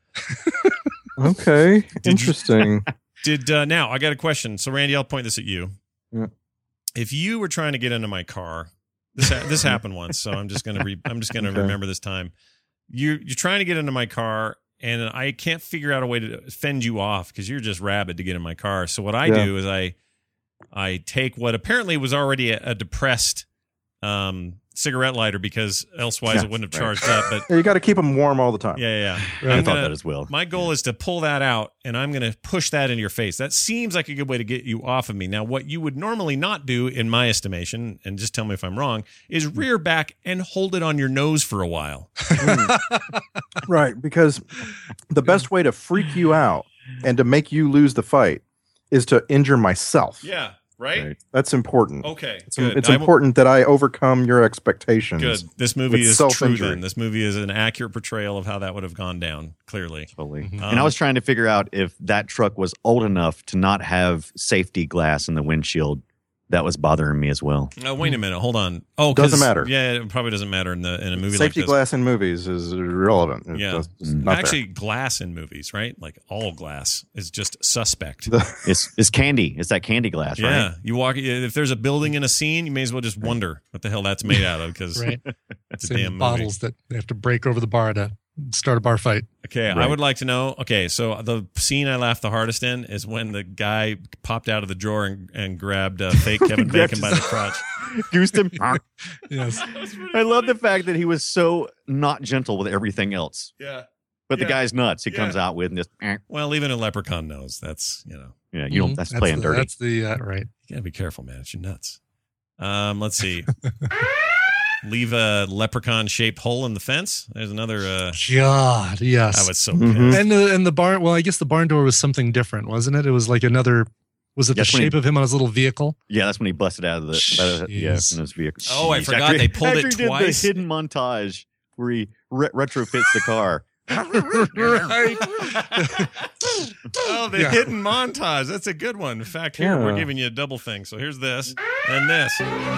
Okay, you- interesting. Now I got a question. So Randy, I'll point this at you. Yeah. If you were trying to get into my car, this happened once, so I'm just gonna Okay. remember this time. You're trying to get into my car, and I can't figure out a way to fend you off because you're just rabid to get in my car. So what I Yeah. do is I take what apparently was already a depressed cigarette lighter because elsewise it wouldn't have charged up. But Yeah, you got to keep them warm all the time. yeah. Right. I I'm thought gonna- that as well. My goal is to pull that out, and I'm going to push that into your face. That seems like a good way to get you off of me. Now, what you would normally not do, in my estimation, and just tell me if I'm wrong, is rear back and hold it on your nose for a while. Right, because the best way to freak you out and to make you lose the fight is to injure myself. Yeah, right? Right. That's important. Okay, It's, good. it's I will- important that I overcome your expectations. Good. This movie with is true self-injury. then. This movie is an accurate portrayal of how that would have gone down, clearly. Totally. Mhm. And I was trying to figure out if that truck was old enough to not have safety glass in the windshield. That was bothering me as well. Wait a minute. Hold on. Oh, 'cause- Doesn't matter. Yeah, it probably doesn't matter in a movie Safety like this. glass in movies is irrelevant. It's Yeah. just not there. Actually, glass in movies, right? Like all glass is just suspect. It's candy. It's that candy glass, Yeah, right? you walk. If there's a building in a scene, you may as well just wonder what the hell that's made out of because Right. it's a Same damn movie. bottles that they have to break over the bar to start a bar fight. Okay, I Right. would like to know. Okay, so the scene I laughed the hardest in is when the guy popped out of the drawer and grabbed fake Kevin Bacon by the crotch. Goosed him. Yes. I love the fact that he was so not gentle with everything else. Yeah. But the Yeah. guy's nuts. He Yeah. comes out with and just, Well, even a leprechaun knows that's yeah, you don't. That's playing dirty. That's the right. you gotta be careful, man. It's your nuts. Let's see. Leave a leprechaun shaped hole in the fence. There's another. God, yes. I was so Mhm. pissed. And the barn. Well, I guess the barn door was something different, wasn't it? It was like another. Was it the Yes, when he- shape of him on his little vehicle? Yeah, that's when he busted out of the Jeez. from his vehicle. Oh, I Jeez. forgot After they pulled it after he did twice. the hidden montage where he retrofits the car. Right. Oh, the Yeah. hidden montage. That's a good one. In fact, here we're Yeah. giving you a double thing. So here's this and this.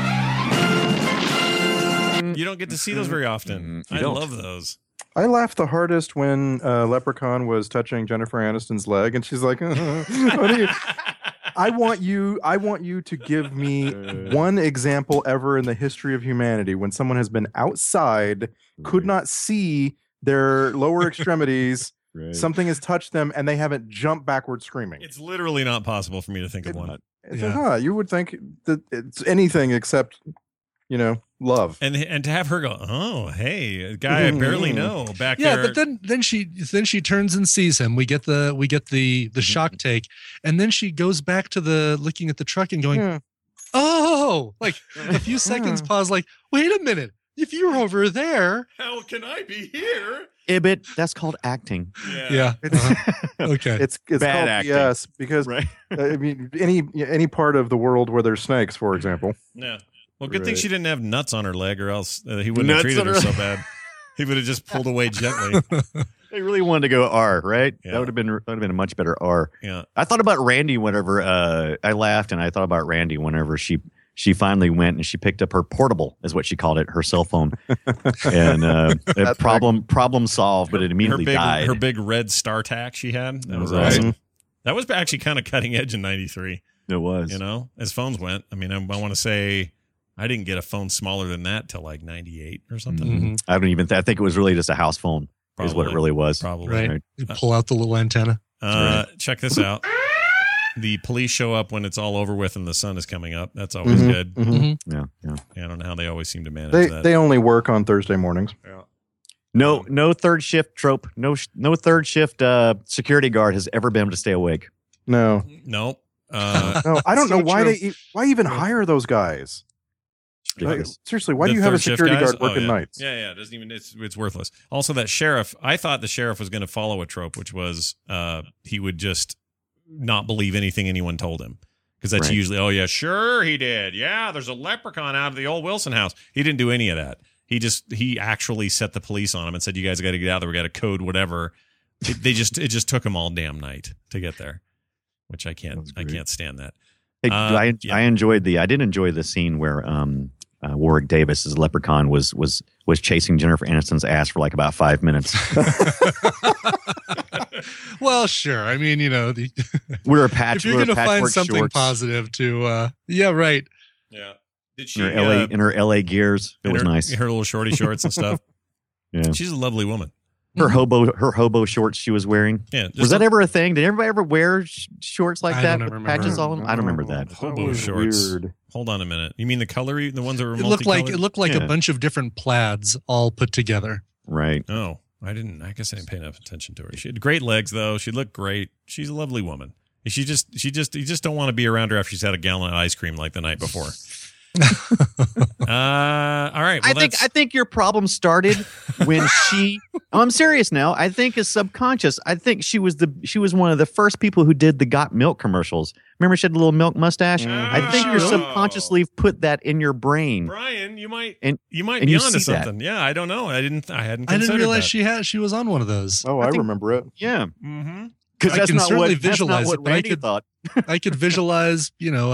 You don't get to see those very often. You I don't. love those. I laughed the hardest when Leprechaun was touching Jennifer Aniston's leg, and she's like, what are you? I want you to give me one example ever in the history of humanity when someone has been outside, could not see their lower extremities, Right. something has touched them, and they haven't jumped backward screaming. It's literally not possible for me to think of one. It's Yeah. you would think that it's anything except, love. And to have her go, oh, hey, a guy I barely know back Yeah, there. but then she turns and sees him. We get the shock take, and then she goes back to the looking at the truck and going, Yeah. oh, like a few seconds pause, like, wait a minute, if you're over there, How can I be here? Ibit, that's called acting. yeah, okay, It's Bad called acting. BS because Right. I mean any part of the world where there's snakes, for example. Yeah. Well, good thing Right. she didn't have nuts on her leg, or else he wouldn't have Nuts treated on her her so bad. He would have just pulled away gently. They really wanted to go R, right? Yeah. That would have been a much better R. Yeah. I thought about Randy whenever I laughed, and I thought about Randy whenever she finally went and she picked up her portable, is what she called it, her cell phone, and problem solved, but it immediately died. Her big red StarTAC she had. That was Right. awesome. That was actually kind of cutting edge in '93. It was. As phones went. I mean, I want to say I didn't get a phone smaller than that till like '98 or something. Mhm. I don't even. I think it was really just a house phone. Is what it Probably. really was. Probably. right. You pull out the little antenna. Check this out. The police show up when it's all over with and the sun is coming up. That's always Mhm. good. Mhm. Yeah. I don't know how they always seem to manage They that. they only work on Thursday mornings. No third shift trope. No third shift security guard has ever been able to stay awake. No, Nope. no, I don't So know why true. why even hire those guys. ridiculous. Seriously, why The do you have a third shift security guys? guard working yeah. nights? Yeah, it doesn't even. It's worthless. Also, that sheriff. I thought the sheriff was going to follow a trope, which was he would just not believe anything anyone told him, because that's Right. usually, oh yeah, sure he did. Yeah, there's a leprechaun out of the old Wilson house. He didn't do any of that. He actually set the police on him and said, you guys got to get out there. We got to code whatever. It just took him all damn night to get there, which I can't stand that. Hey, yeah. I did enjoy the scene where Warwick Davis as Leprechaun was chasing Jennifer Aniston's ass for like about 5 minutes. Well, sure. I mean, We're a if you're going to find something shorts, positive to, yeah, right. Yeah. Did she in her LA gears. It was nice. Her little shorty shorts and stuff. Yeah. She's a lovely woman. Her hobo shorts she was wearing. Yeah. Was that ever a thing? Did everybody ever wear shorts like I that don't with remember. patches on them? I don't remember that. Hobo was shorts. weird. Hold on a minute. You mean the colory, the ones that were It looked like multicolored? a bunch of different plaids all put together. Right. Oh, I guess I didn't pay enough attention to her. She had great legs, though. She looked great. She's a lovely woman. You just don't want to be around her after she's had a gallon of ice cream like the night before. All right. Well, I think your problem started when she. I'm serious now. I think it's subconscious. I think she was one of the first people who did the Got Milk commercials. Remember, she had the little milk mustache. I think you subconsciously put that in your brain. Brian, you might And be you onto see that. something. Yeah, I don't know. I hadn't. I didn't considered realize that. she was on one of those. Oh, I remember it. Yeah, Mm-hmm. because I that's can not certainly what that's not visualize what it, but I Randy could- thought. I could visualize,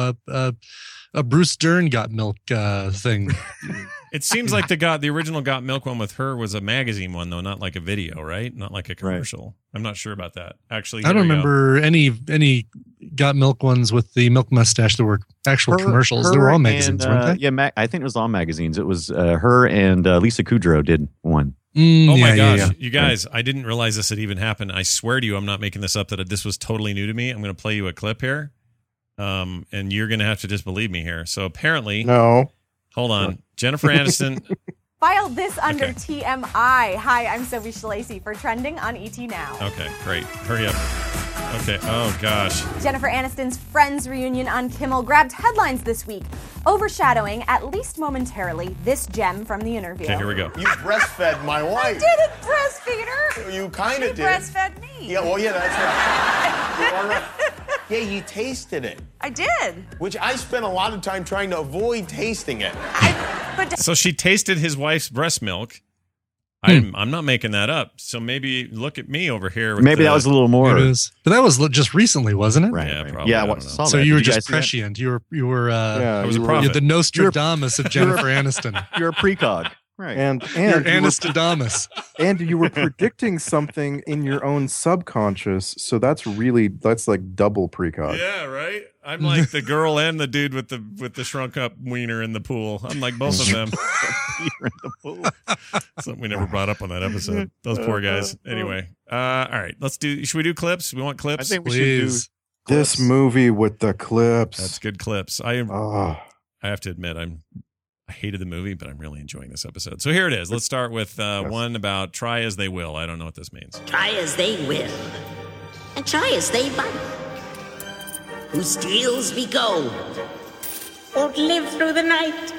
a Bruce Dern Got Milk thing. It seems like the original Got Milk one with her was a magazine one, though, not like a video, right? Not like a commercial. I'm not sure about that. Actually, I don't remember any Got Milk ones with the milk mustache that were actual commercials. They were all magazines, weren't they? Yeah, I think it was all magazines. It was her and Lisa Kudrow did one. Oh my Yeah, gosh, yeah. you guys! I didn't realize this had even happened. I swear to you, I'm not making this up. That this was totally new to me. I'm going to play you a clip here, and you're going to have to disbelieve me here. So apparently, No. hold on, Jennifer Aniston. Filed this under Okay. TMI. Hi, I'm Sophie Shalacy for Trending on ET Now. Okay, great. Hurry up. Okay. Oh gosh. Jennifer Aniston's Friends reunion on Kimmel grabbed headlines this week, overshadowing, at least momentarily, this gem from the interview. Okay, here we go. You breastfed my I wife. didn't breastfeed her. You kind She of did. breastfed me. Yeah, well, yeah, that's right. You are right. Yeah, you tasted it, I did. which I spent a lot of time trying to avoid tasting it. But So she tasted his wife's breast milk. I'm not making that up. So maybe look at me over here. With Maybe that was a little more. It is. But that was just recently, wasn't it? Right. Yeah, right. probably. Yeah, I I don't know. saw So that. you were Did just guys see that? prescient. You were Yeah, I was a you were- prophet. you're the Nostradamus of Jennifer Aniston. You're a precog. Right. And You're you were, Anistodamus. and you were predicting something in your own subconscious, so that's like double precog. Yeah, right. I'm like the girl and the dude with the shrunk up wiener in the pool. I'm like both of them. You're in the pool. Something we never brought up on that episode. Those poor guys. Anyway, all right. Should we do clips? We want clips. I think we should do. Please. This movie with the clips. That's good clips. I have to admit, I hated the movie, but I'm really enjoying this episode. So here it is. Let's start with one about try as they will. I don't know what this means. Try as they will, and try as they might. Who steals me gold won't live through the night.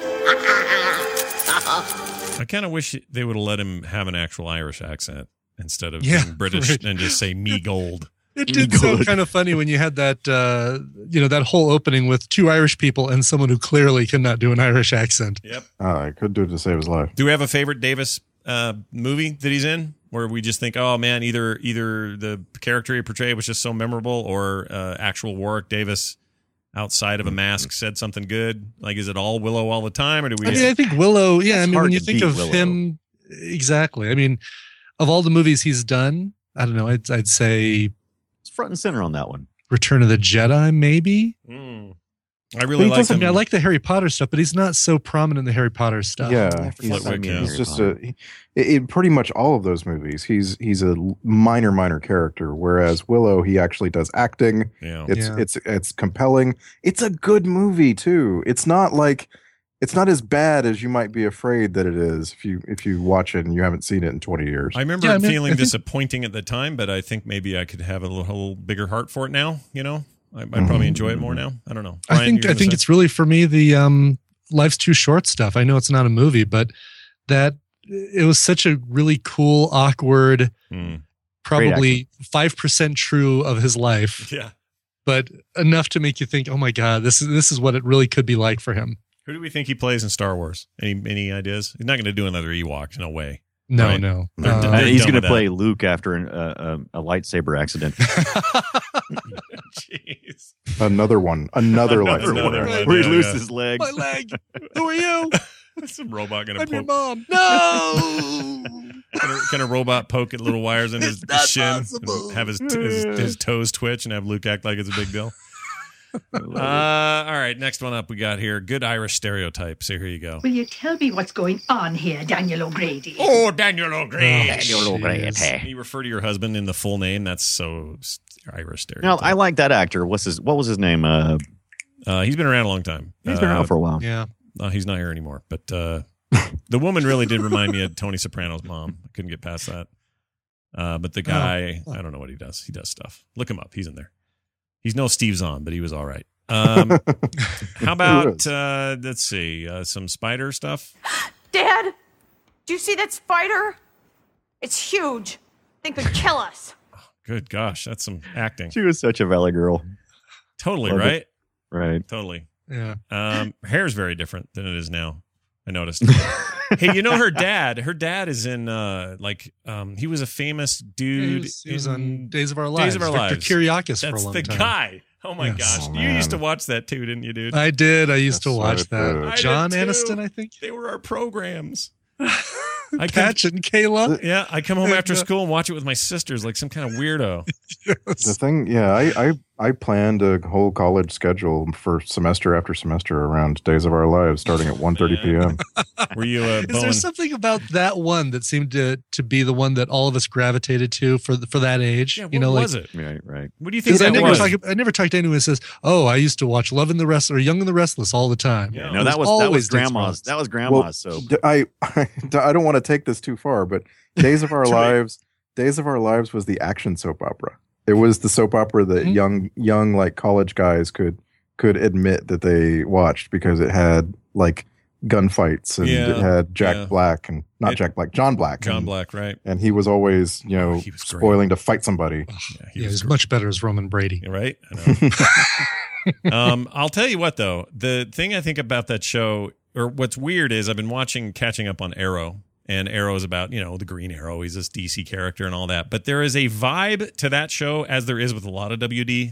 I kind of wish they would have let him have an actual Irish accent instead of Yeah, being British right. and just say me gold. It did sound kind of funny when you had that, that whole opening with two Irish people and someone who clearly cannot do an Irish accent. Yep. I could do it to save his life. Do we have a favorite Davis movie that he's in where we just think, oh man, either the character he portrayed was just so memorable, or actual Warwick Davis outside of a mask said something good? Like, is it all Willow all the time, or do we? I think Willow. Yeah, It's I mean, hard when you to think beat of Willow. him, exactly. I mean, of all the movies he's done, I don't know. I'd say It's front and center on that one. Return of the Jedi, maybe. I really He like doesn't- him. I mean, I like the Harry Potter stuff, but he's not so prominent in the Harry Potter stuff. Yeah, Flitwick, yeah. he's just in pretty much all of those movies. He's a minor character, whereas Willow, he actually does acting. Yeah. It's compelling. It's a good movie too. It's not as bad as you might be afraid that it is if you watch it and you haven't seen it in 20 years. I remember Yeah, it I mean, feeling I think- disappointing at the time, but I think maybe I could have a little bigger heart for it now. You know, I probably enjoy it more now. I don't know. I Brian, think you're gonna say? it's really for me the Life's Too Short stuff. I know it's not a movie, but that it was such a really cool, awkward, probably 5% true of his life. Yeah. But enough to make you think, oh my God, this is what it really could be like for him. Who do we think he plays in Star Wars? Any ideas? He's not going to do another Ewok. No way. No, right? no. He's going to play Luke after a lightsaber accident. Jeez. Another lightsaber. Where he loses his leg. My leg. Who are you? Some robot going to I'm your poke. mom. No. Can a robot poke at little wires in his not shin possible. and have his toes twitch and have Luke act like it's a big deal? All right, next one up we got here. Good Irish stereotype. So here you go. Will you tell me what's going on here, Daniel O'Grady? Oh, Daniel O'Grady. Daniel O'Grady. You refer to your husband in the full name. That's so Irish No, stereotype. I like that actor. What was his name? He's been around a long time. He's been around for a while. Yeah. He's not here anymore. But the woman really did remind me of Tony Soprano's mom. I couldn't get past that. But the guy, I don't know what he does. He does stuff. Look him up. He's in there. He's no Steve Zahn, but he was all right. How about, let's see, some spider stuff? Dad, do you see that spider? It's huge. I think it could kill us. Good gosh, that's some acting. She was such a Valley girl. Totally, Love right? Right. Totally. Yeah. Hair's very different than it is now. I noticed. Hey, you know her dad? Her dad is in he was a famous dude. He was on Days of Our Lives. Days of Our Victor Lives. Kyriakis for a That's long the time. guy. Oh my Yes. gosh. Oh, You used to man. watch that too, didn't you, dude? I did. I used to Yes, watch I that. did. I John did too. Aniston, I think. They were our programs. Patch and Kayla. Yeah, I come home after school and watch it with my sisters like some kind of weirdo. The thing, yeah, I planned a whole college schedule for semester after semester around Days of Our Lives, starting at 1:30 p.m. Were you Is there Bowen? something about that one that seemed to be the one that all of us gravitated to for that age? Yeah, what you know, was like, it? Right. What do you think Because that was? I never talked to anyone who says, "Oh, I used to watch Love and the Rest or Young and the Restless all the time." Yeah. No, It that was always Days of Our grandma's. Lives. That was grandma's soap. I don't want to take this too far, but Days of Our Too late. Lives was the action soap opera. It was the soap opera that young like college guys could admit that they watched because it had like gunfights and Yeah, it had Jack yeah. Black and John Black. John and, Black, right? And he was always, he was great. spoiling to fight somebody. Yeah, Yeah, he's much better as Roman Brady. You're right? I know. I'll tell you what, though. The thing I think about that show, or what's weird is I've been catching up on Arrow. And Arrow is about, the Green Arrow. He's this DC character and all that. But there is a vibe to that show, as there is with a lot of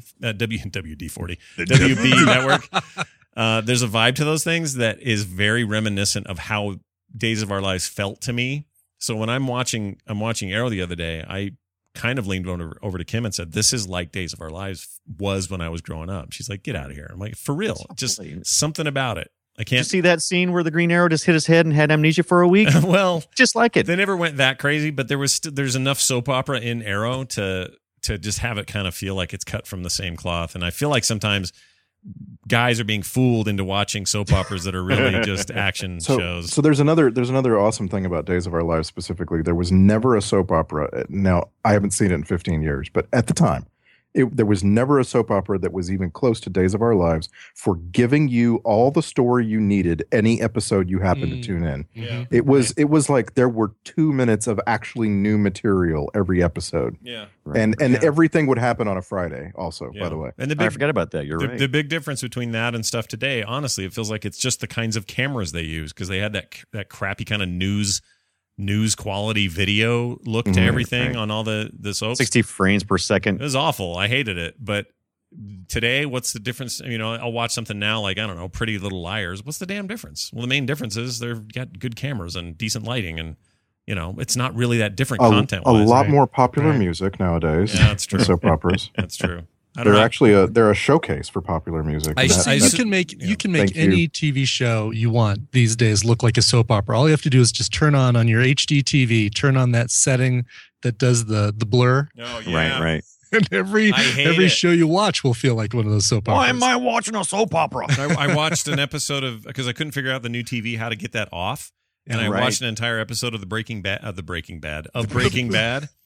WD-40, WB Network. There's a vibe to those things that is very reminiscent of how Days of Our Lives felt to me. So when I'm watching Arrow the other day, I kind of leaned over to Kim and said, "This is like Days of Our Lives was when I was growing up." She's like, "Get out of here." I'm like, "For real, just something about it." I Did you can't see that scene where the Green Arrow just hit his head and had amnesia for a week? Well, just like it. They never went that crazy, but there's enough soap opera in Arrow to just have it kind of feel like it's cut from the same cloth. And I feel like sometimes guys are being fooled into watching soap operas that are really just action shows. So there's another awesome thing about Days of Our Lives specifically. There was never a soap opera. Now, I haven't seen it in 15 years, but at the time, there was never a soap opera that was even close to Days of Our Lives for giving you all the story you needed any episode you happened to tune in. Yeah. It was like there were 2 minutes of actually new material every episode. Yeah. And everything would happen on a Friday also, by the way. And I forgot about that. You're the, right. The big difference between that and stuff today, honestly, it feels like it's just the kinds of cameras they use, because they had that crappy kind of news quality video look to everything on all the soaps. 60 frames per second. It was awful. I hated it. But today, what's the difference? I'll watch something now like, I don't know, Pretty Little Liars. What's the damn difference? Well, the main difference is they've got good cameras and decent lighting, and it's not really that different content. A lot more popular music nowadays. Yeah, that's true. than soap operas. That's true. They're a showcase for popular music. You can make any TV show you want these days look like a soap opera. All you have to do is just turn on your HD TV, turn on that setting that does the blur. Oh, yeah. Right. And every show you watch will feel like one of those soap operas. Why am I watching a soap opera? I watched an episode because I couldn't figure out the new TV how to get that off, and I watched an entire episode of Breaking Bad,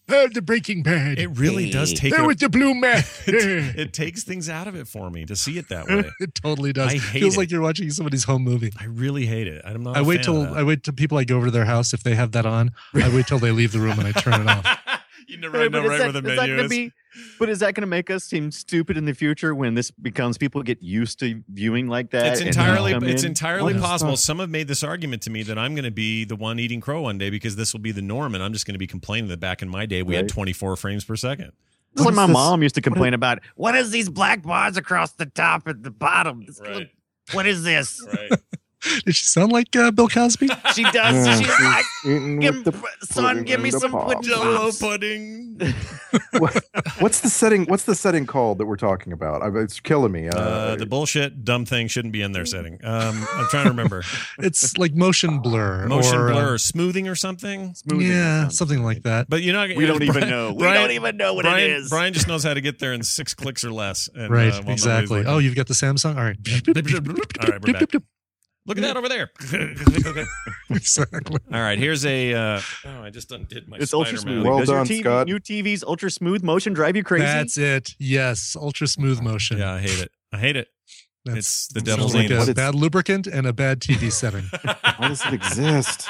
The Breaking Bad. It really does take There it. was the blue man. It takes things out of it for me to see it that way. It totally does. I hate Feels it. like you're watching somebody's home movie. I really hate it. I'm not. I a wait fan of till that. people I go over to their house if they have that on. I wait till they leave the room and I turn it off. You never know right where the menu is. But is that going to make us seem stupid in the future when this becomes people get used to viewing like that? It's and entirely come in? possible. Some have made this argument to me that I'm going to be the one eating crow one day because this will be the norm, and I'm just going to be complaining that back in my day we had 24 frames per second. It's like my mom used to complain about. What is these black bars across the top and the bottom? Right. What is this? Right. Did she sound like Bill Cosby? She does. She's like, Son, give me some Jello pudding. What's the setting? What's the setting called that we're talking about? It's killing me. The bullshit dumb thing shouldn't be in their setting. I'm trying to remember. It's like motion blur. Smoothing or something. Something like that. But you're not. We don't even know. We don't even know what it is. Brian just knows how to get there in 6 clicks or less. And, Right. while Exactly. nobody's Oh, you've got the Samsung. All right. All right, we're back. Look at that over there. Exactly. All right, here's a. I just undid my. It's ultra Spider-Man. smooth. Well Does done, your Scott. New TV's ultra smooth motion drive you crazy? That's it. Yes. Ultra smooth motion. Yeah, I hate it. I hate it. That's, It's the sounds devil's like anus. a bad lubricant and a bad TV setting. Why does it exist?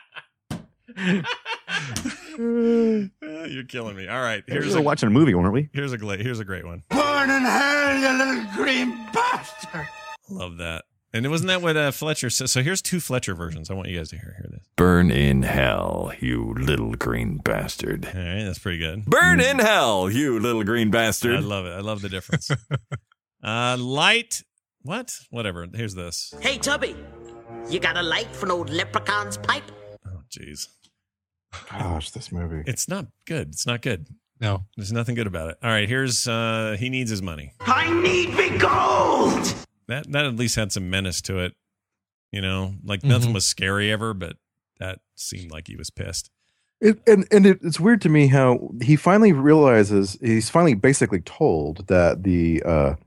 You're killing me. All right, We were watching a movie, weren't we? here's a great one. Burn in hell, you little green bastard! Love that. And it wasn't that what Fletcher says. So here's 2 Fletcher versions. I want you guys to hear this. Burn in hell, you little green bastard. All right, that's pretty good. Burn in hell, you little green I bastard. love it. I love the difference. Light. What? Whatever. Here's this. Hey, Tubby, you got a light for an old leprechaun's pipe? Oh, jeez. Gosh, this movie. It's not good. It's not good. No. There's nothing good about it. All right, here's he needs his money. I need me gold! That at least had some menace to it. You know, like nothing was scary ever, but that seemed like he was pissed. It's weird to me how he finally realizes he's finally basically told that the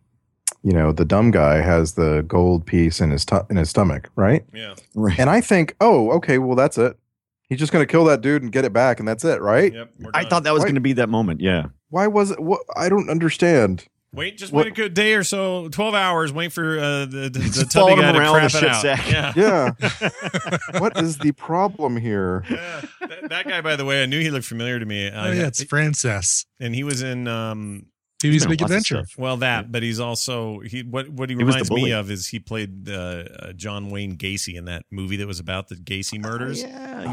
the dumb guy has the gold piece in his stomach, right? Yeah. Right. And I think, oh, okay, well that's it. He's just going to kill that dude and get it back, and that's it, right? Yep. I thought that was Why- going to be that moment. Yeah. Why was it? What? I don't understand. Wait a good day or so, 12 hours. Wait for the followed tubby guy him to around crap with a it shit out. sack. Yeah. What is the problem here? Yeah. That guy, by the way, I knew he looked familiar to me. Oh, yeah. It's Frances. And he was in Pee-wee's Big Lots of Adventure. stuff. well, but he's also what he was the reminds me bully. of is he played John Wayne Gacy in that movie that was about the Gacy murders.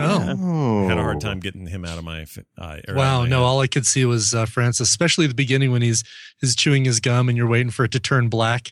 Oh. Had a hard time getting him out of my eye. Wow, no, all I could see was Francis, especially at the beginning when he's chewing his gum and you're waiting for it to turn black.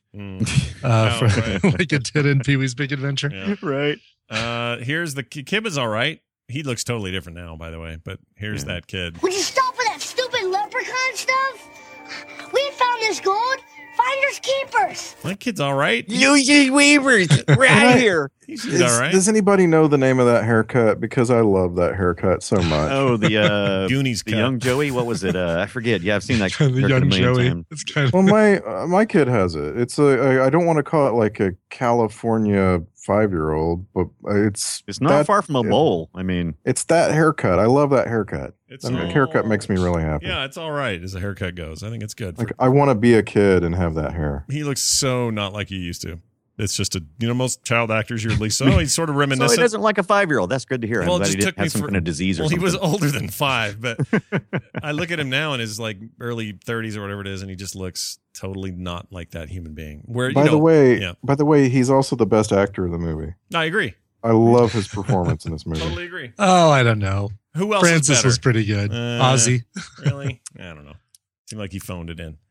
Right. Like it did in Pee-wee's Big Adventure. Yeah. Right. Here's the kid was all right. He looks totally different now, by the way, but here's that kid. Would you stop with that stupid leprechaun stuff? We found this gold. Finders keepers. That kid's all right. Yuji Weavers, right here. He's all right. Does anybody know the name of that haircut? Because I love that haircut so much. Oh, the Goonies the cut. young Joey. What was it? I forget. Yeah, I've seen that. The haircut a young million Joey. times. It's kind of Well, my kid has it. It's I don't want to call it like a California 5-year-old, but it's not that- far from a bowl. I mean, it's that haircut. I love that haircut. It's That all- haircut makes me really happy. Yeah, it's all right as a haircut goes. I think it's good. Like I want to be a kid and have that hair. He looks so not like he used to. It's just most child actors you're at least he's sort of so reminiscent. he doesn't like a 5-year-old. That's good to hear. Well, I'm it glad he just took didn't have me some for- kind of disease or Well, he something. was older than 5, but I look at him now in his like early 30s or whatever it is, and he just looks totally not like that human being. Where By the yeah, way, he's also the best actor in the movie. I agree. I love his performance in this movie. Totally agree. Oh, I don't know. Who else Francis is better? was pretty good. Ozzy. Really? I don't know. Seemed like he phoned it in.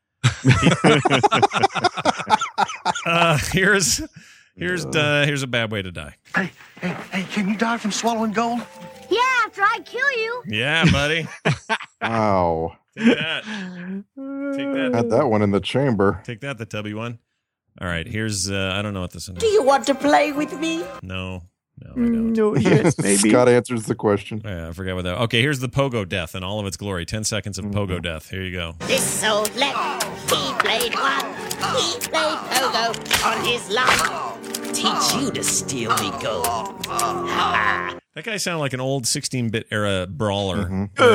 Here's a bad way to die. Hey, can you die from swallowing gold? Yeah, after I kill you. Yeah, buddy. Wow. Take that. Take that. Had that one in the chamber. Take that, the tubby one. All right, here's I don't know what this is. Do you want to play with me? No, I don't. No, yes, maybe. Scott answers the question. Yeah, I forgot what that. Okay, here's the pogo death in all of its glory. 10 seconds of pogo death. Here you go. This old lep, he played one. He played pogo on his lawn. teach you to steal me gold. That guy sounded like an old 16-bit era brawler.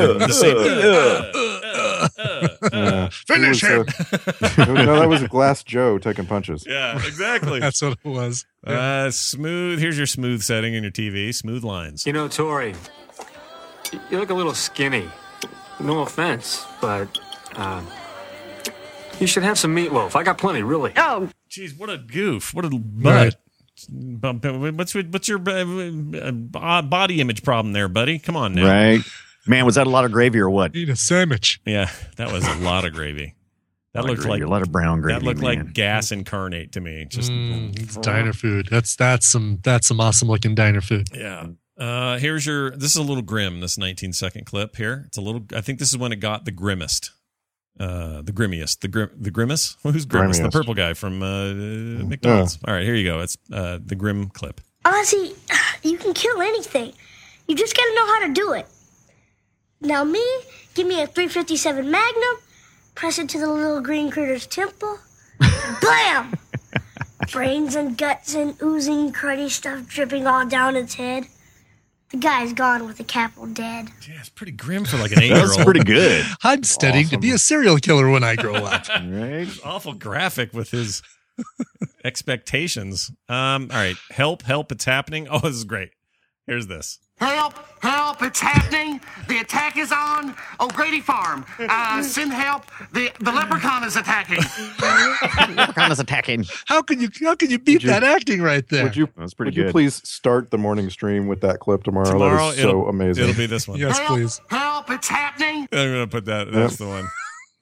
Finish him! No, that was Glass Joe taking punches. Yeah, exactly. That's what it was. Smooth. Here's your smooth setting in your TV. Smooth lines. You know, Tori, you look a little skinny. No offense, but you should have some meatloaf. I got plenty, really. Oh, jeez, what a goof. What a butt. Right. What's your body image problem there, buddy? Come on now. Right. Man, was that a lot of gravy or what? Eat a sandwich. Yeah, that was a lot of gravy. That looked like a lot of brown gravy. That looked man. like gas incarnate to me. Just It's diner food. That's some awesome looking diner food. Yeah. Here's your. This is a little grim. This 19-second clip here. It's a little. I think this is when it got the grimmest. The grimmiest. The grimace. Who's grimace? The purple guy from McDonald's. All right, here you go. It's the grim clip. Ozzy, you can kill anything. You just gotta know how to do it. Now me, give me a 357 Magnum, press it to the little green critter's temple, blam! Brains and guts and oozing cruddy stuff dripping all down its head. The guy's gone with the capital dead. Yeah, it's pretty grim for like an 8-year-old. That's pretty good. I'm studying to be a serial killer when I grow up. Right? It's awful graphic with his expectations. All right. Help, it's happening. Oh, this is great. Here's this. Help, it's happening. The attack is on O'Grady Farm. Send help. The leprechaun is attacking. Leprechaun is attacking. How can you beat that acting right there? That's pretty good. Would good. you please start the morning stream with that clip tomorrow? That is so amazing. It'll be this one. Yes, please. Help, it's happening. I'm going to put that. That's the one.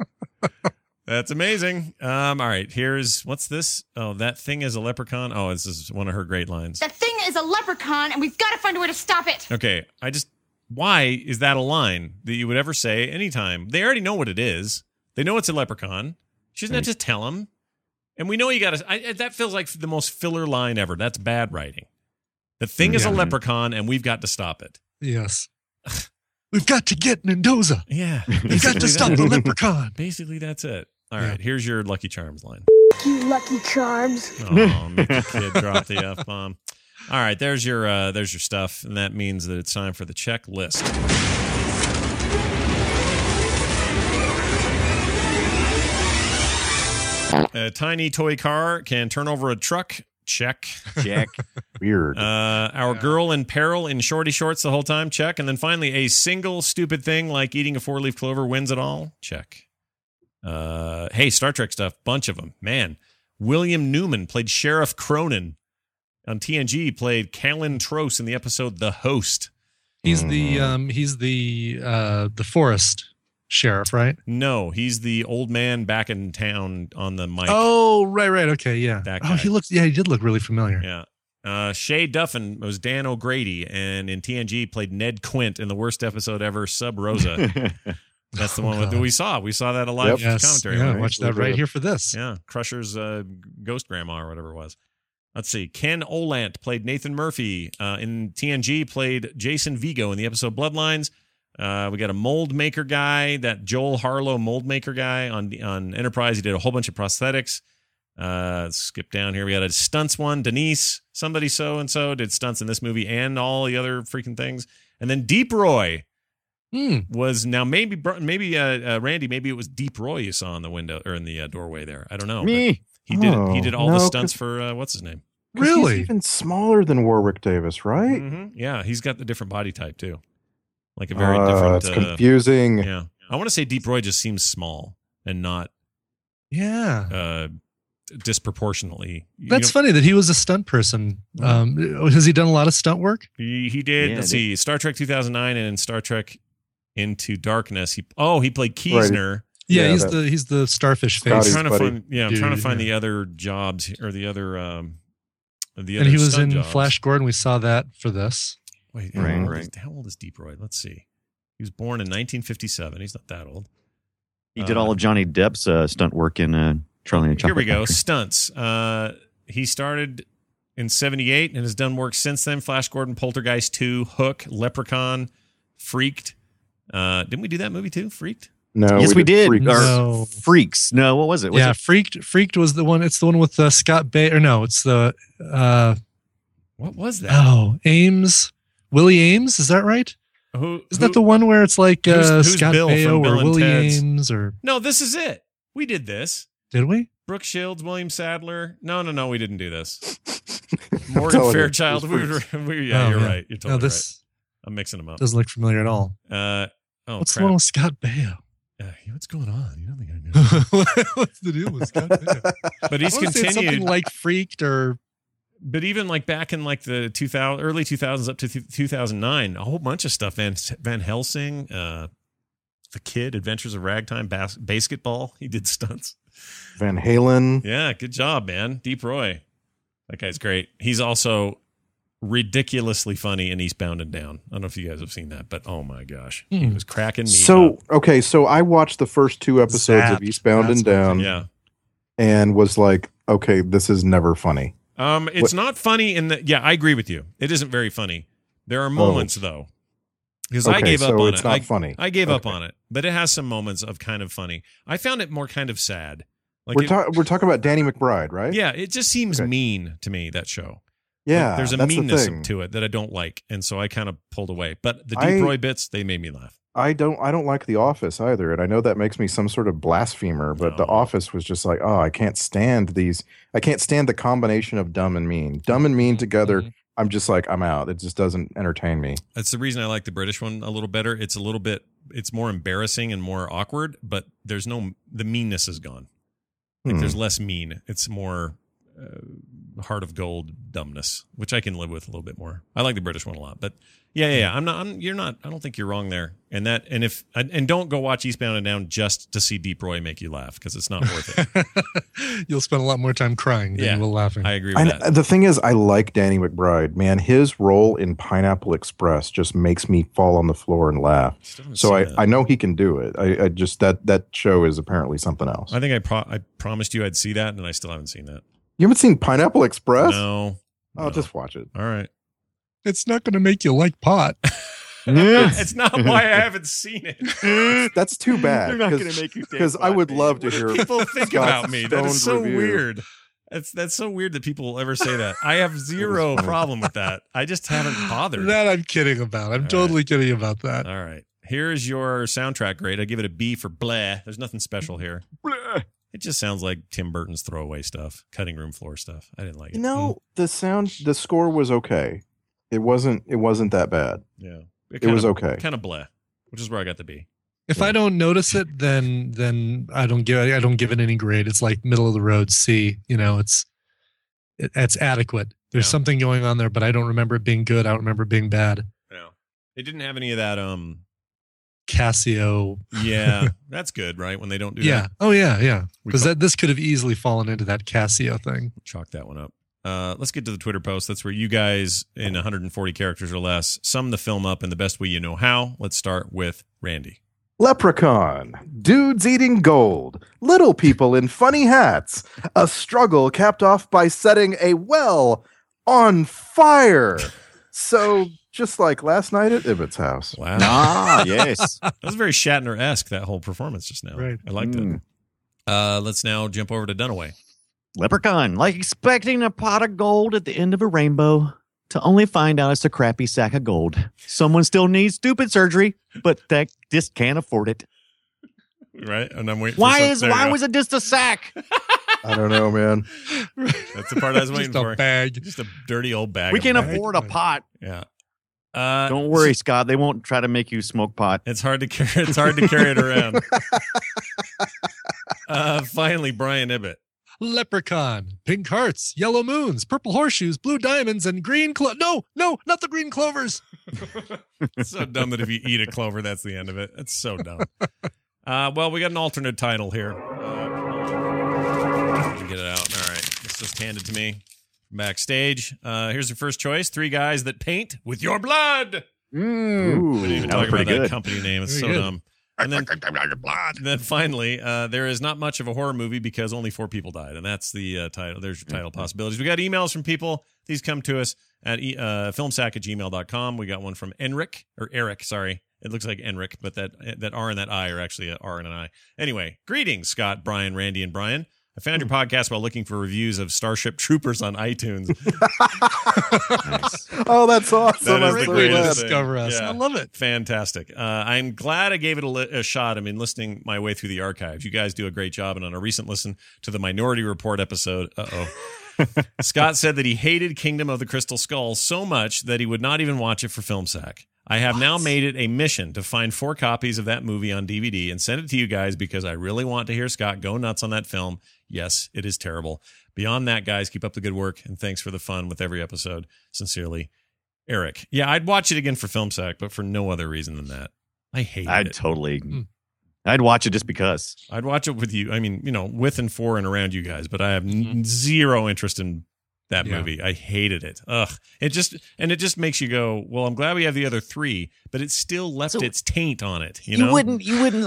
That's amazing. All right. What's this? Oh, that thing is a leprechaun. Oh, this is one of her great lines. that thing is a leprechaun, and we've got to find a way to stop it. Okay. Why is that a line that you would ever say anytime? They already know what it is. They know it's a leprechaun. She doesn't have to tell them. And we know you got to, that feels like the most filler line ever. That's bad writing. The thing is a leprechaun, and we've got to stop it. Yes. We've got to get Mendoza. Yeah. We've got to stop the leprechaun. Basically, that's it. All right. Here's your Lucky Charms line. You Lucky Charms. Oh, make the kid drop the F-bomb. All right, there's your stuff, and that means that it's time for the checklist. A tiny toy car can turn over a truck. Check. Weird. Our girl in peril in shorty shorts the whole time. Check. And then finally, a single stupid thing like eating a 4-leaf clover wins it all. Check. Hey, Star Trek stuff. Bunch of them. Man, William Newman played Sheriff Cronin. On TNG, played Callan Trost in the episode The Host. He's the forest sheriff, right? No, he's the old man back in town on the mic. Oh, right. Okay, yeah. That guy. He did look really familiar. Yeah. Shay Duffin was Dan O'Grady, and in TNG played Ned Quint in the worst episode ever, Sub Rosa. That's the one that we saw. We saw that alive commentary. Yeah, right? watch that right here for this. Yeah, Crusher's ghost grandma or whatever it was. Let's see. Ken Olant played Nathan Murphy. In TNG, played Jason Vigo in the episode Bloodlines. We got a mold maker guy, that Joel Harlow mold maker guy on Enterprise. He did a whole bunch of prosthetics. Skip down here. We got a stunts one. Denise, somebody so-and-so, did stunts in this movie and all the other freaking things. And then Deep Roy was now maybe Randy, maybe it was Deep Roy you saw in the window or in the doorway there. I don't know. Me. He did all the stunts for what's his name? Really? He's even smaller than Warwick Davis, right? Mm-hmm. Yeah, he's got the different body type too. Like a very different. It's confusing. Yeah, I want to say Deep Roy just seems small and not. Yeah. Disproportionately. That's funny that he was a stunt person. Has he done a lot of stunt work? He did. Let's see, Star Trek 2009 and in Star Trek Into Darkness. He played Keesner. Right. Yeah, he's the starfish face. I'm trying to find the other jobs or the other. And he was in jobs. Flash Gordon. We saw that for this. Wait, how old is Deep Roy? Let's see. He was born in 1957. He's not that old. He did all of Johnny Depp's stunt work in Charlie and the Chocolate Here we go. Factory. Stunts. He started in 78 and has done work since then. Flash Gordon, Poltergeist 2, Hook, Leprechaun, Freaked. Didn't we do that movie too? Freaked? No. Yes, we did. Freaks. No. Freaks. No, what was it? Was yeah, it? Freaked was the one. It's the one with Scott Bay. Or no, it's the What was that? oh Ames, Willie Ames. Is that right? Isn't that the one where it's like who's Scott Bill Baio from Bill or and Willie Ted's? Ames or No, this is it. We did this. did we? Brooke Shields, William Sadler. No, we didn't do this. Telling Morgan you, Fairchild. those You're freaks. right. You're totally this right. I'm mixing them up. doesn't look familiar at all. What's the one with Scott Baio? What's going on? You don't think I know? What's the deal with Scott Baio? But he's I wanna say it's continued. something like Freaked or. But even like back in like the early 2000s up to 2009, a whole bunch of stuff. Van Helsing, The Kid, Adventures of Ragtime, Basketball. He did stunts. Van Halen. Yeah, good job, man. Deep Roy. That guy's great. He's also ridiculously funny in Eastbound and Down. I don't know if you guys have seen that, but oh my gosh. He was cracking me up. Okay, so I watched the first 2 episodes of Eastbound and Down. Yeah. And was like, okay, this is never funny. It's not funny in the. Yeah, I agree with you. It isn't very funny. There are moments though, because I gave up on it's it. Not funny. I gave up on it, but it has some moments of kind of funny. I found it more kind of sad. Like we're talking about Danny McBride, right? Yeah, it just seems mean to me, that show. Yeah, like, there's a that's meanness the thing. to it that I don't like, and so I kind of pulled away. But the Deep Roy bits, they made me laugh. I don't like The Office either, and I know that makes me some sort of blasphemer, but The Office was just like, oh, I can't stand these. I can't stand the combination of dumb and mean. Dumb and mean together, I'm just like, I'm out. It just doesn't entertain me. That's the reason I like the British one a little better. It's more embarrassing and more awkward, but the meanness is gone. Like there's less mean. It's more heart of gold dumbness, which I can live with a little bit more. I like the British one a lot, but yeah. I don't think you're wrong there. And don't go watch Eastbound and Down just to see Deep Roy make you laugh, because it's not worth it. You'll spend a lot more time crying than you will laughing. I agree with that. The thing is, I like Danny McBride. Man, his role in Pineapple Express just makes me fall on the floor and laugh. So I know he can do it. I just that show is apparently something else. I think I promised you I'd see that, and I still haven't seen that. You haven't seen Pineapple Express? No. Oh, just watch it. All right. It's not going to make you like pot. It's not why I haven't seen it. That's too bad. They're not going to make you because I would love to hear people think about me. That is so review. weird. That's so weird that people ever say that. I have zero problem with that. I just haven't bothered. That I'm kidding about. I'm totally kidding about that. All right. Here's your soundtrack grade. I give it a B for blah. There's nothing special here. Blah. It just sounds like Tim Burton's throwaway stuff, cutting room floor stuff. I didn't like it. You know, the score was okay. It wasn't that bad. Yeah. It was okay. Kind of blah, which is where I got the B. If I don't notice it, then I don't give it any grade. It's like middle of the road C. You know, it's adequate. There's something going on there, but I don't remember it being good. I don't remember it being bad. No. It didn't have any of that Casio. Yeah, that's good, right? When they don't do that. Oh yeah. Because this could have easily fallen into that Casio thing. Chalk that one up. Let's get to the Twitter post. That's where you guys, in 140 characters or less, sum the film up in the best way you know how. Let's start with Randy. Leprechaun, dudes eating gold, little people in funny hats, a struggle capped off by setting a well on fire. So, just like last night at Ibbott's house. Wow. Ah, yes. That was very Shatner-esque, that whole performance just now. Right. I liked it. Let's now jump over to Dunaway. Leprechaun, like expecting a pot of gold at the end of a rainbow to only find out it's a crappy sack of gold. Someone still needs stupid surgery, but they just can't afford it. Right? And I'm waiting Why was it just a sack? I don't know, man. That's the part I was waiting Just a for. bag. Just a dirty old bag. We of can bag. afford a pot. Yeah. Don't worry, Scott. They won't try to make you smoke pot. It's hard to carry. It's hard to carry it around. Finally, Brian Ibbott. Leprechaun, pink hearts, yellow moons, purple horseshoes, blue diamonds, and green No, not the green clovers. It's so dumb that if you eat a clover, that's the end of it. It's so dumb. Well, we got an alternate title here. Get it out. All right. It's just handed to me backstage. Here's your first choice. 3 guys that paint with your blood. Ooh, We didn't even that talk was about pretty that good. company name. It's Very so good. dumb. And then finally, there is not much of a horror movie because only 4 people died. And that's the title. There's your title possibilities. We got emails from people. These come to us at filmsack@gmail.com. We got one from Eric, It looks like Enric, but that R and that I are actually an R and an I. Anyway, greetings, Scott, Brian, Randy, and Brian. I found your podcast while looking for reviews of Starship Troopers on iTunes. Nice. Oh, that's awesome. That is the greatest discover us. Yeah. I love it. Fantastic. I'm glad I gave it a shot. I've been listening my way through the archives. You guys do a great job. And on a recent listen to the Minority Report episode, Scott said that he hated Kingdom of the Crystal Skull so much that he would not even watch it for FilmSack. I have now made it a mission to find 4 copies of that movie on DVD and send it to you guys because I really want to hear Scott go nuts on that film. Yes, it is terrible. Beyond that, guys, keep up the good work, and thanks for the fun with every episode. Sincerely, Eric. Yeah, I'd watch it again for FilmSack, but for no other reason than that. I hate it. I'd watch it just because. I'd watch it with you. I mean, with and for and around you guys, but I have zero interest in that movie. I hated it. Ugh. It just makes you go, well, I'm glad we have the other 3, but it still left its taint on it. You wouldn't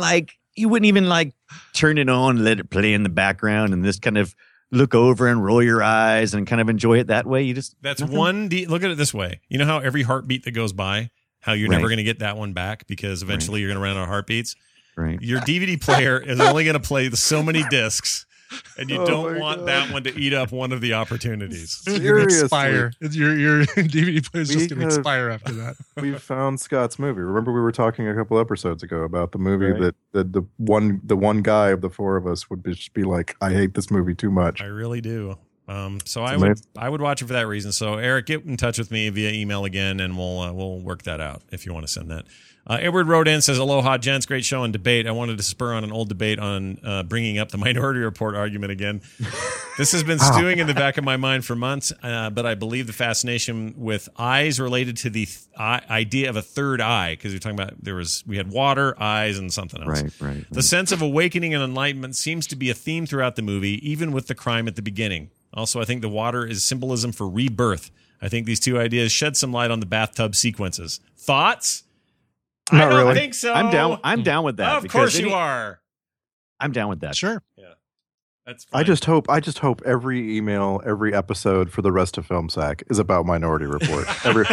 even turn it on and let it play in the background and just kind of look over and roll your eyes and kind of enjoy it that way. Look at it this way. You know how every heartbeat that goes by, how you're never going to get that one back because eventually you're going to run out of heartbeats. Right. Your DVD player is only going to play so many discs. And you don't want that one to eat up one of the opportunities. Expire. Your DVD player is just going to expire after that. We found Scott's movie. Remember, we were talking a couple episodes ago about the movie that the one guy of the 4 of us would just be like, I hate this movie too much. I really do. So I would watch it for that reason. So Eric, get in touch with me via email again, and we'll work that out if you want to send that. Edward wrote in, says, aloha, gents, great show and debate. I wanted to spur on an old debate on bringing up the Minority Report argument again. This has been stewing in the back of my mind for months, but I believe the fascination with eyes related to the idea of a third eye, because you're talking about we had water, eyes, and something else. Right. The sense of awakening and enlightenment seems to be a theme throughout the movie, even with the crime at the beginning. Also, I think the water is symbolism for rebirth. I think these 2 ideas shed some light on the bathtub sequences. Thoughts? Not I don't really. think so. I'm down with that. Of course you are. I'm down with that. Sure. Yeah. That's fine. I just hope every email, every episode for the rest of FilmSack is about Minority Report.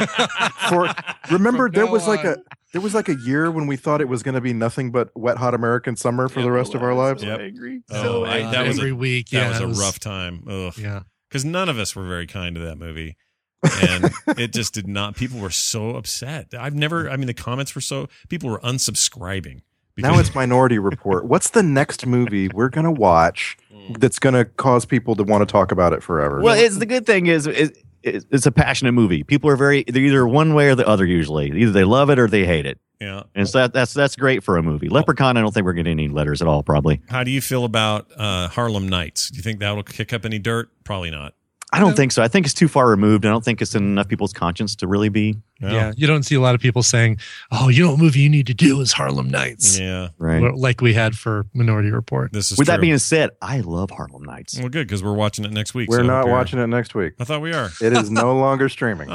Remember, there was like a year when we thought it was going to be nothing but Wet Hot American Summer for the rest of our lives. Yep. I agree. That was every week. That was a rough time. Ugh. Yeah. Because none of us were very kind to that movie. And it just did not. People were so upset. The comments were people were unsubscribing. Now it's Minority Report. What's the next movie we're going to watch that's going to cause people to want to talk about it forever? Well, the good thing is it's a passionate movie. People are they're either one way or the other usually. Either they love it or they hate it. Yeah. And so that's great for a movie. Leprechaun, I don't think we're getting any letters at all, probably. How do you feel about Harlem Nights? Do you think that will kick up any dirt? Probably not. I don't think so. I think it's too far removed. I don't think it's in enough people's conscience to really be. Yeah. You don't see a lot of people saying, oh, you know what movie you need to do is Harlem Nights. Yeah. Right. Like we had for Minority Report. This is With true. that being said, I love Harlem Nights. Well, good, because we're watching it next week. We're not watching it next week. I thought we are. It is no longer streaming.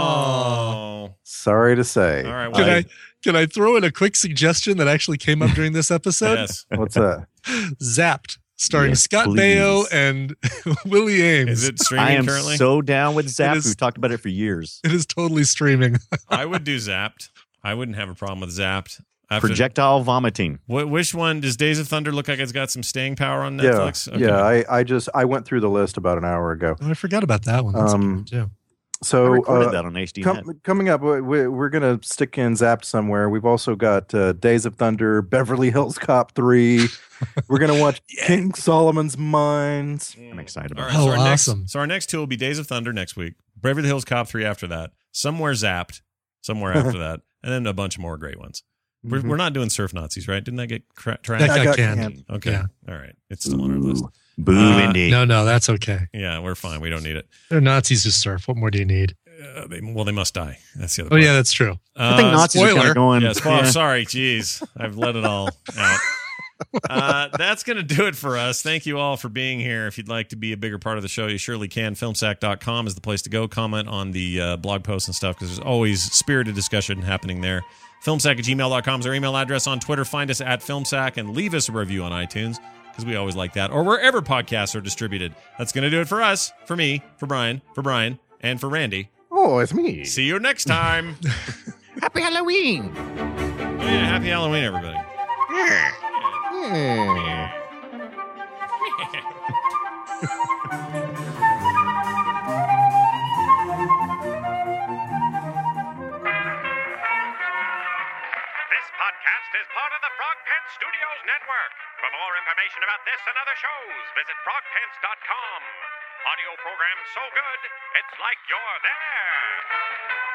Oh. Sorry to say. All right. Well, Can I throw in a quick suggestion that actually came up during this episode? Yes. What's that? Zapped. Starring Scott please. Baio and Willie Ames. Is it streaming I am currently? so down with Zapped. We've talked about it for years. It is totally streaming. I would do Zapped. I wouldn't have a problem with Zapped. Projectile vomiting. Which one does Days of Thunder look like it's got some staying power on Netflix? Yeah, okay. I went through the list about an hour ago. Oh, I forgot about that one. That's good too. So I recorded that on HD. Coming up, we're going to stick in Zapped somewhere. We've also got Days of Thunder, Beverly Hills Cop 3. We're going to watch King Solomon's Mines. I'm excited All about right, Oh, awesome. So our next two will be Days of Thunder next week, Beverly Hills Cop 3 after that, somewhere Zapped, somewhere after that, and then a bunch more great ones. We're not doing Surf Nazis, right? Didn't that get trashed? That got canned. Okay. Yeah. All right. It's still on our list. Boo, Indy. No, that's okay. Yeah, we're fine. We don't need it. They're Nazis who surf. What more do you need? They must die. That's the other Oh, part. yeah, that's true. I think Nazis are kind of going. Yes, sorry. Jeez. I've let it all out. That's going to do it for us. Thank you all for being here. If you'd like to be a bigger part of the show, you surely can. Filmsack.com is the place to go. Comment on the blog posts and stuff because there's always spirited discussion happening there. Filmsack@gmail.com is our email address. On Twitter, find us at Filmsack and leave us a review on iTunes because we always like that, or wherever podcasts are distributed. That's going to do it for us, for me, for Brian, and for Randy. Oh, it's me. See you next time. Happy Halloween. Yeah, happy Halloween, everybody. This podcast is part of the Frog Pants Studios Network. For more information about this and other shows, visit frogpants.com. Audio program so good, it's like you're there.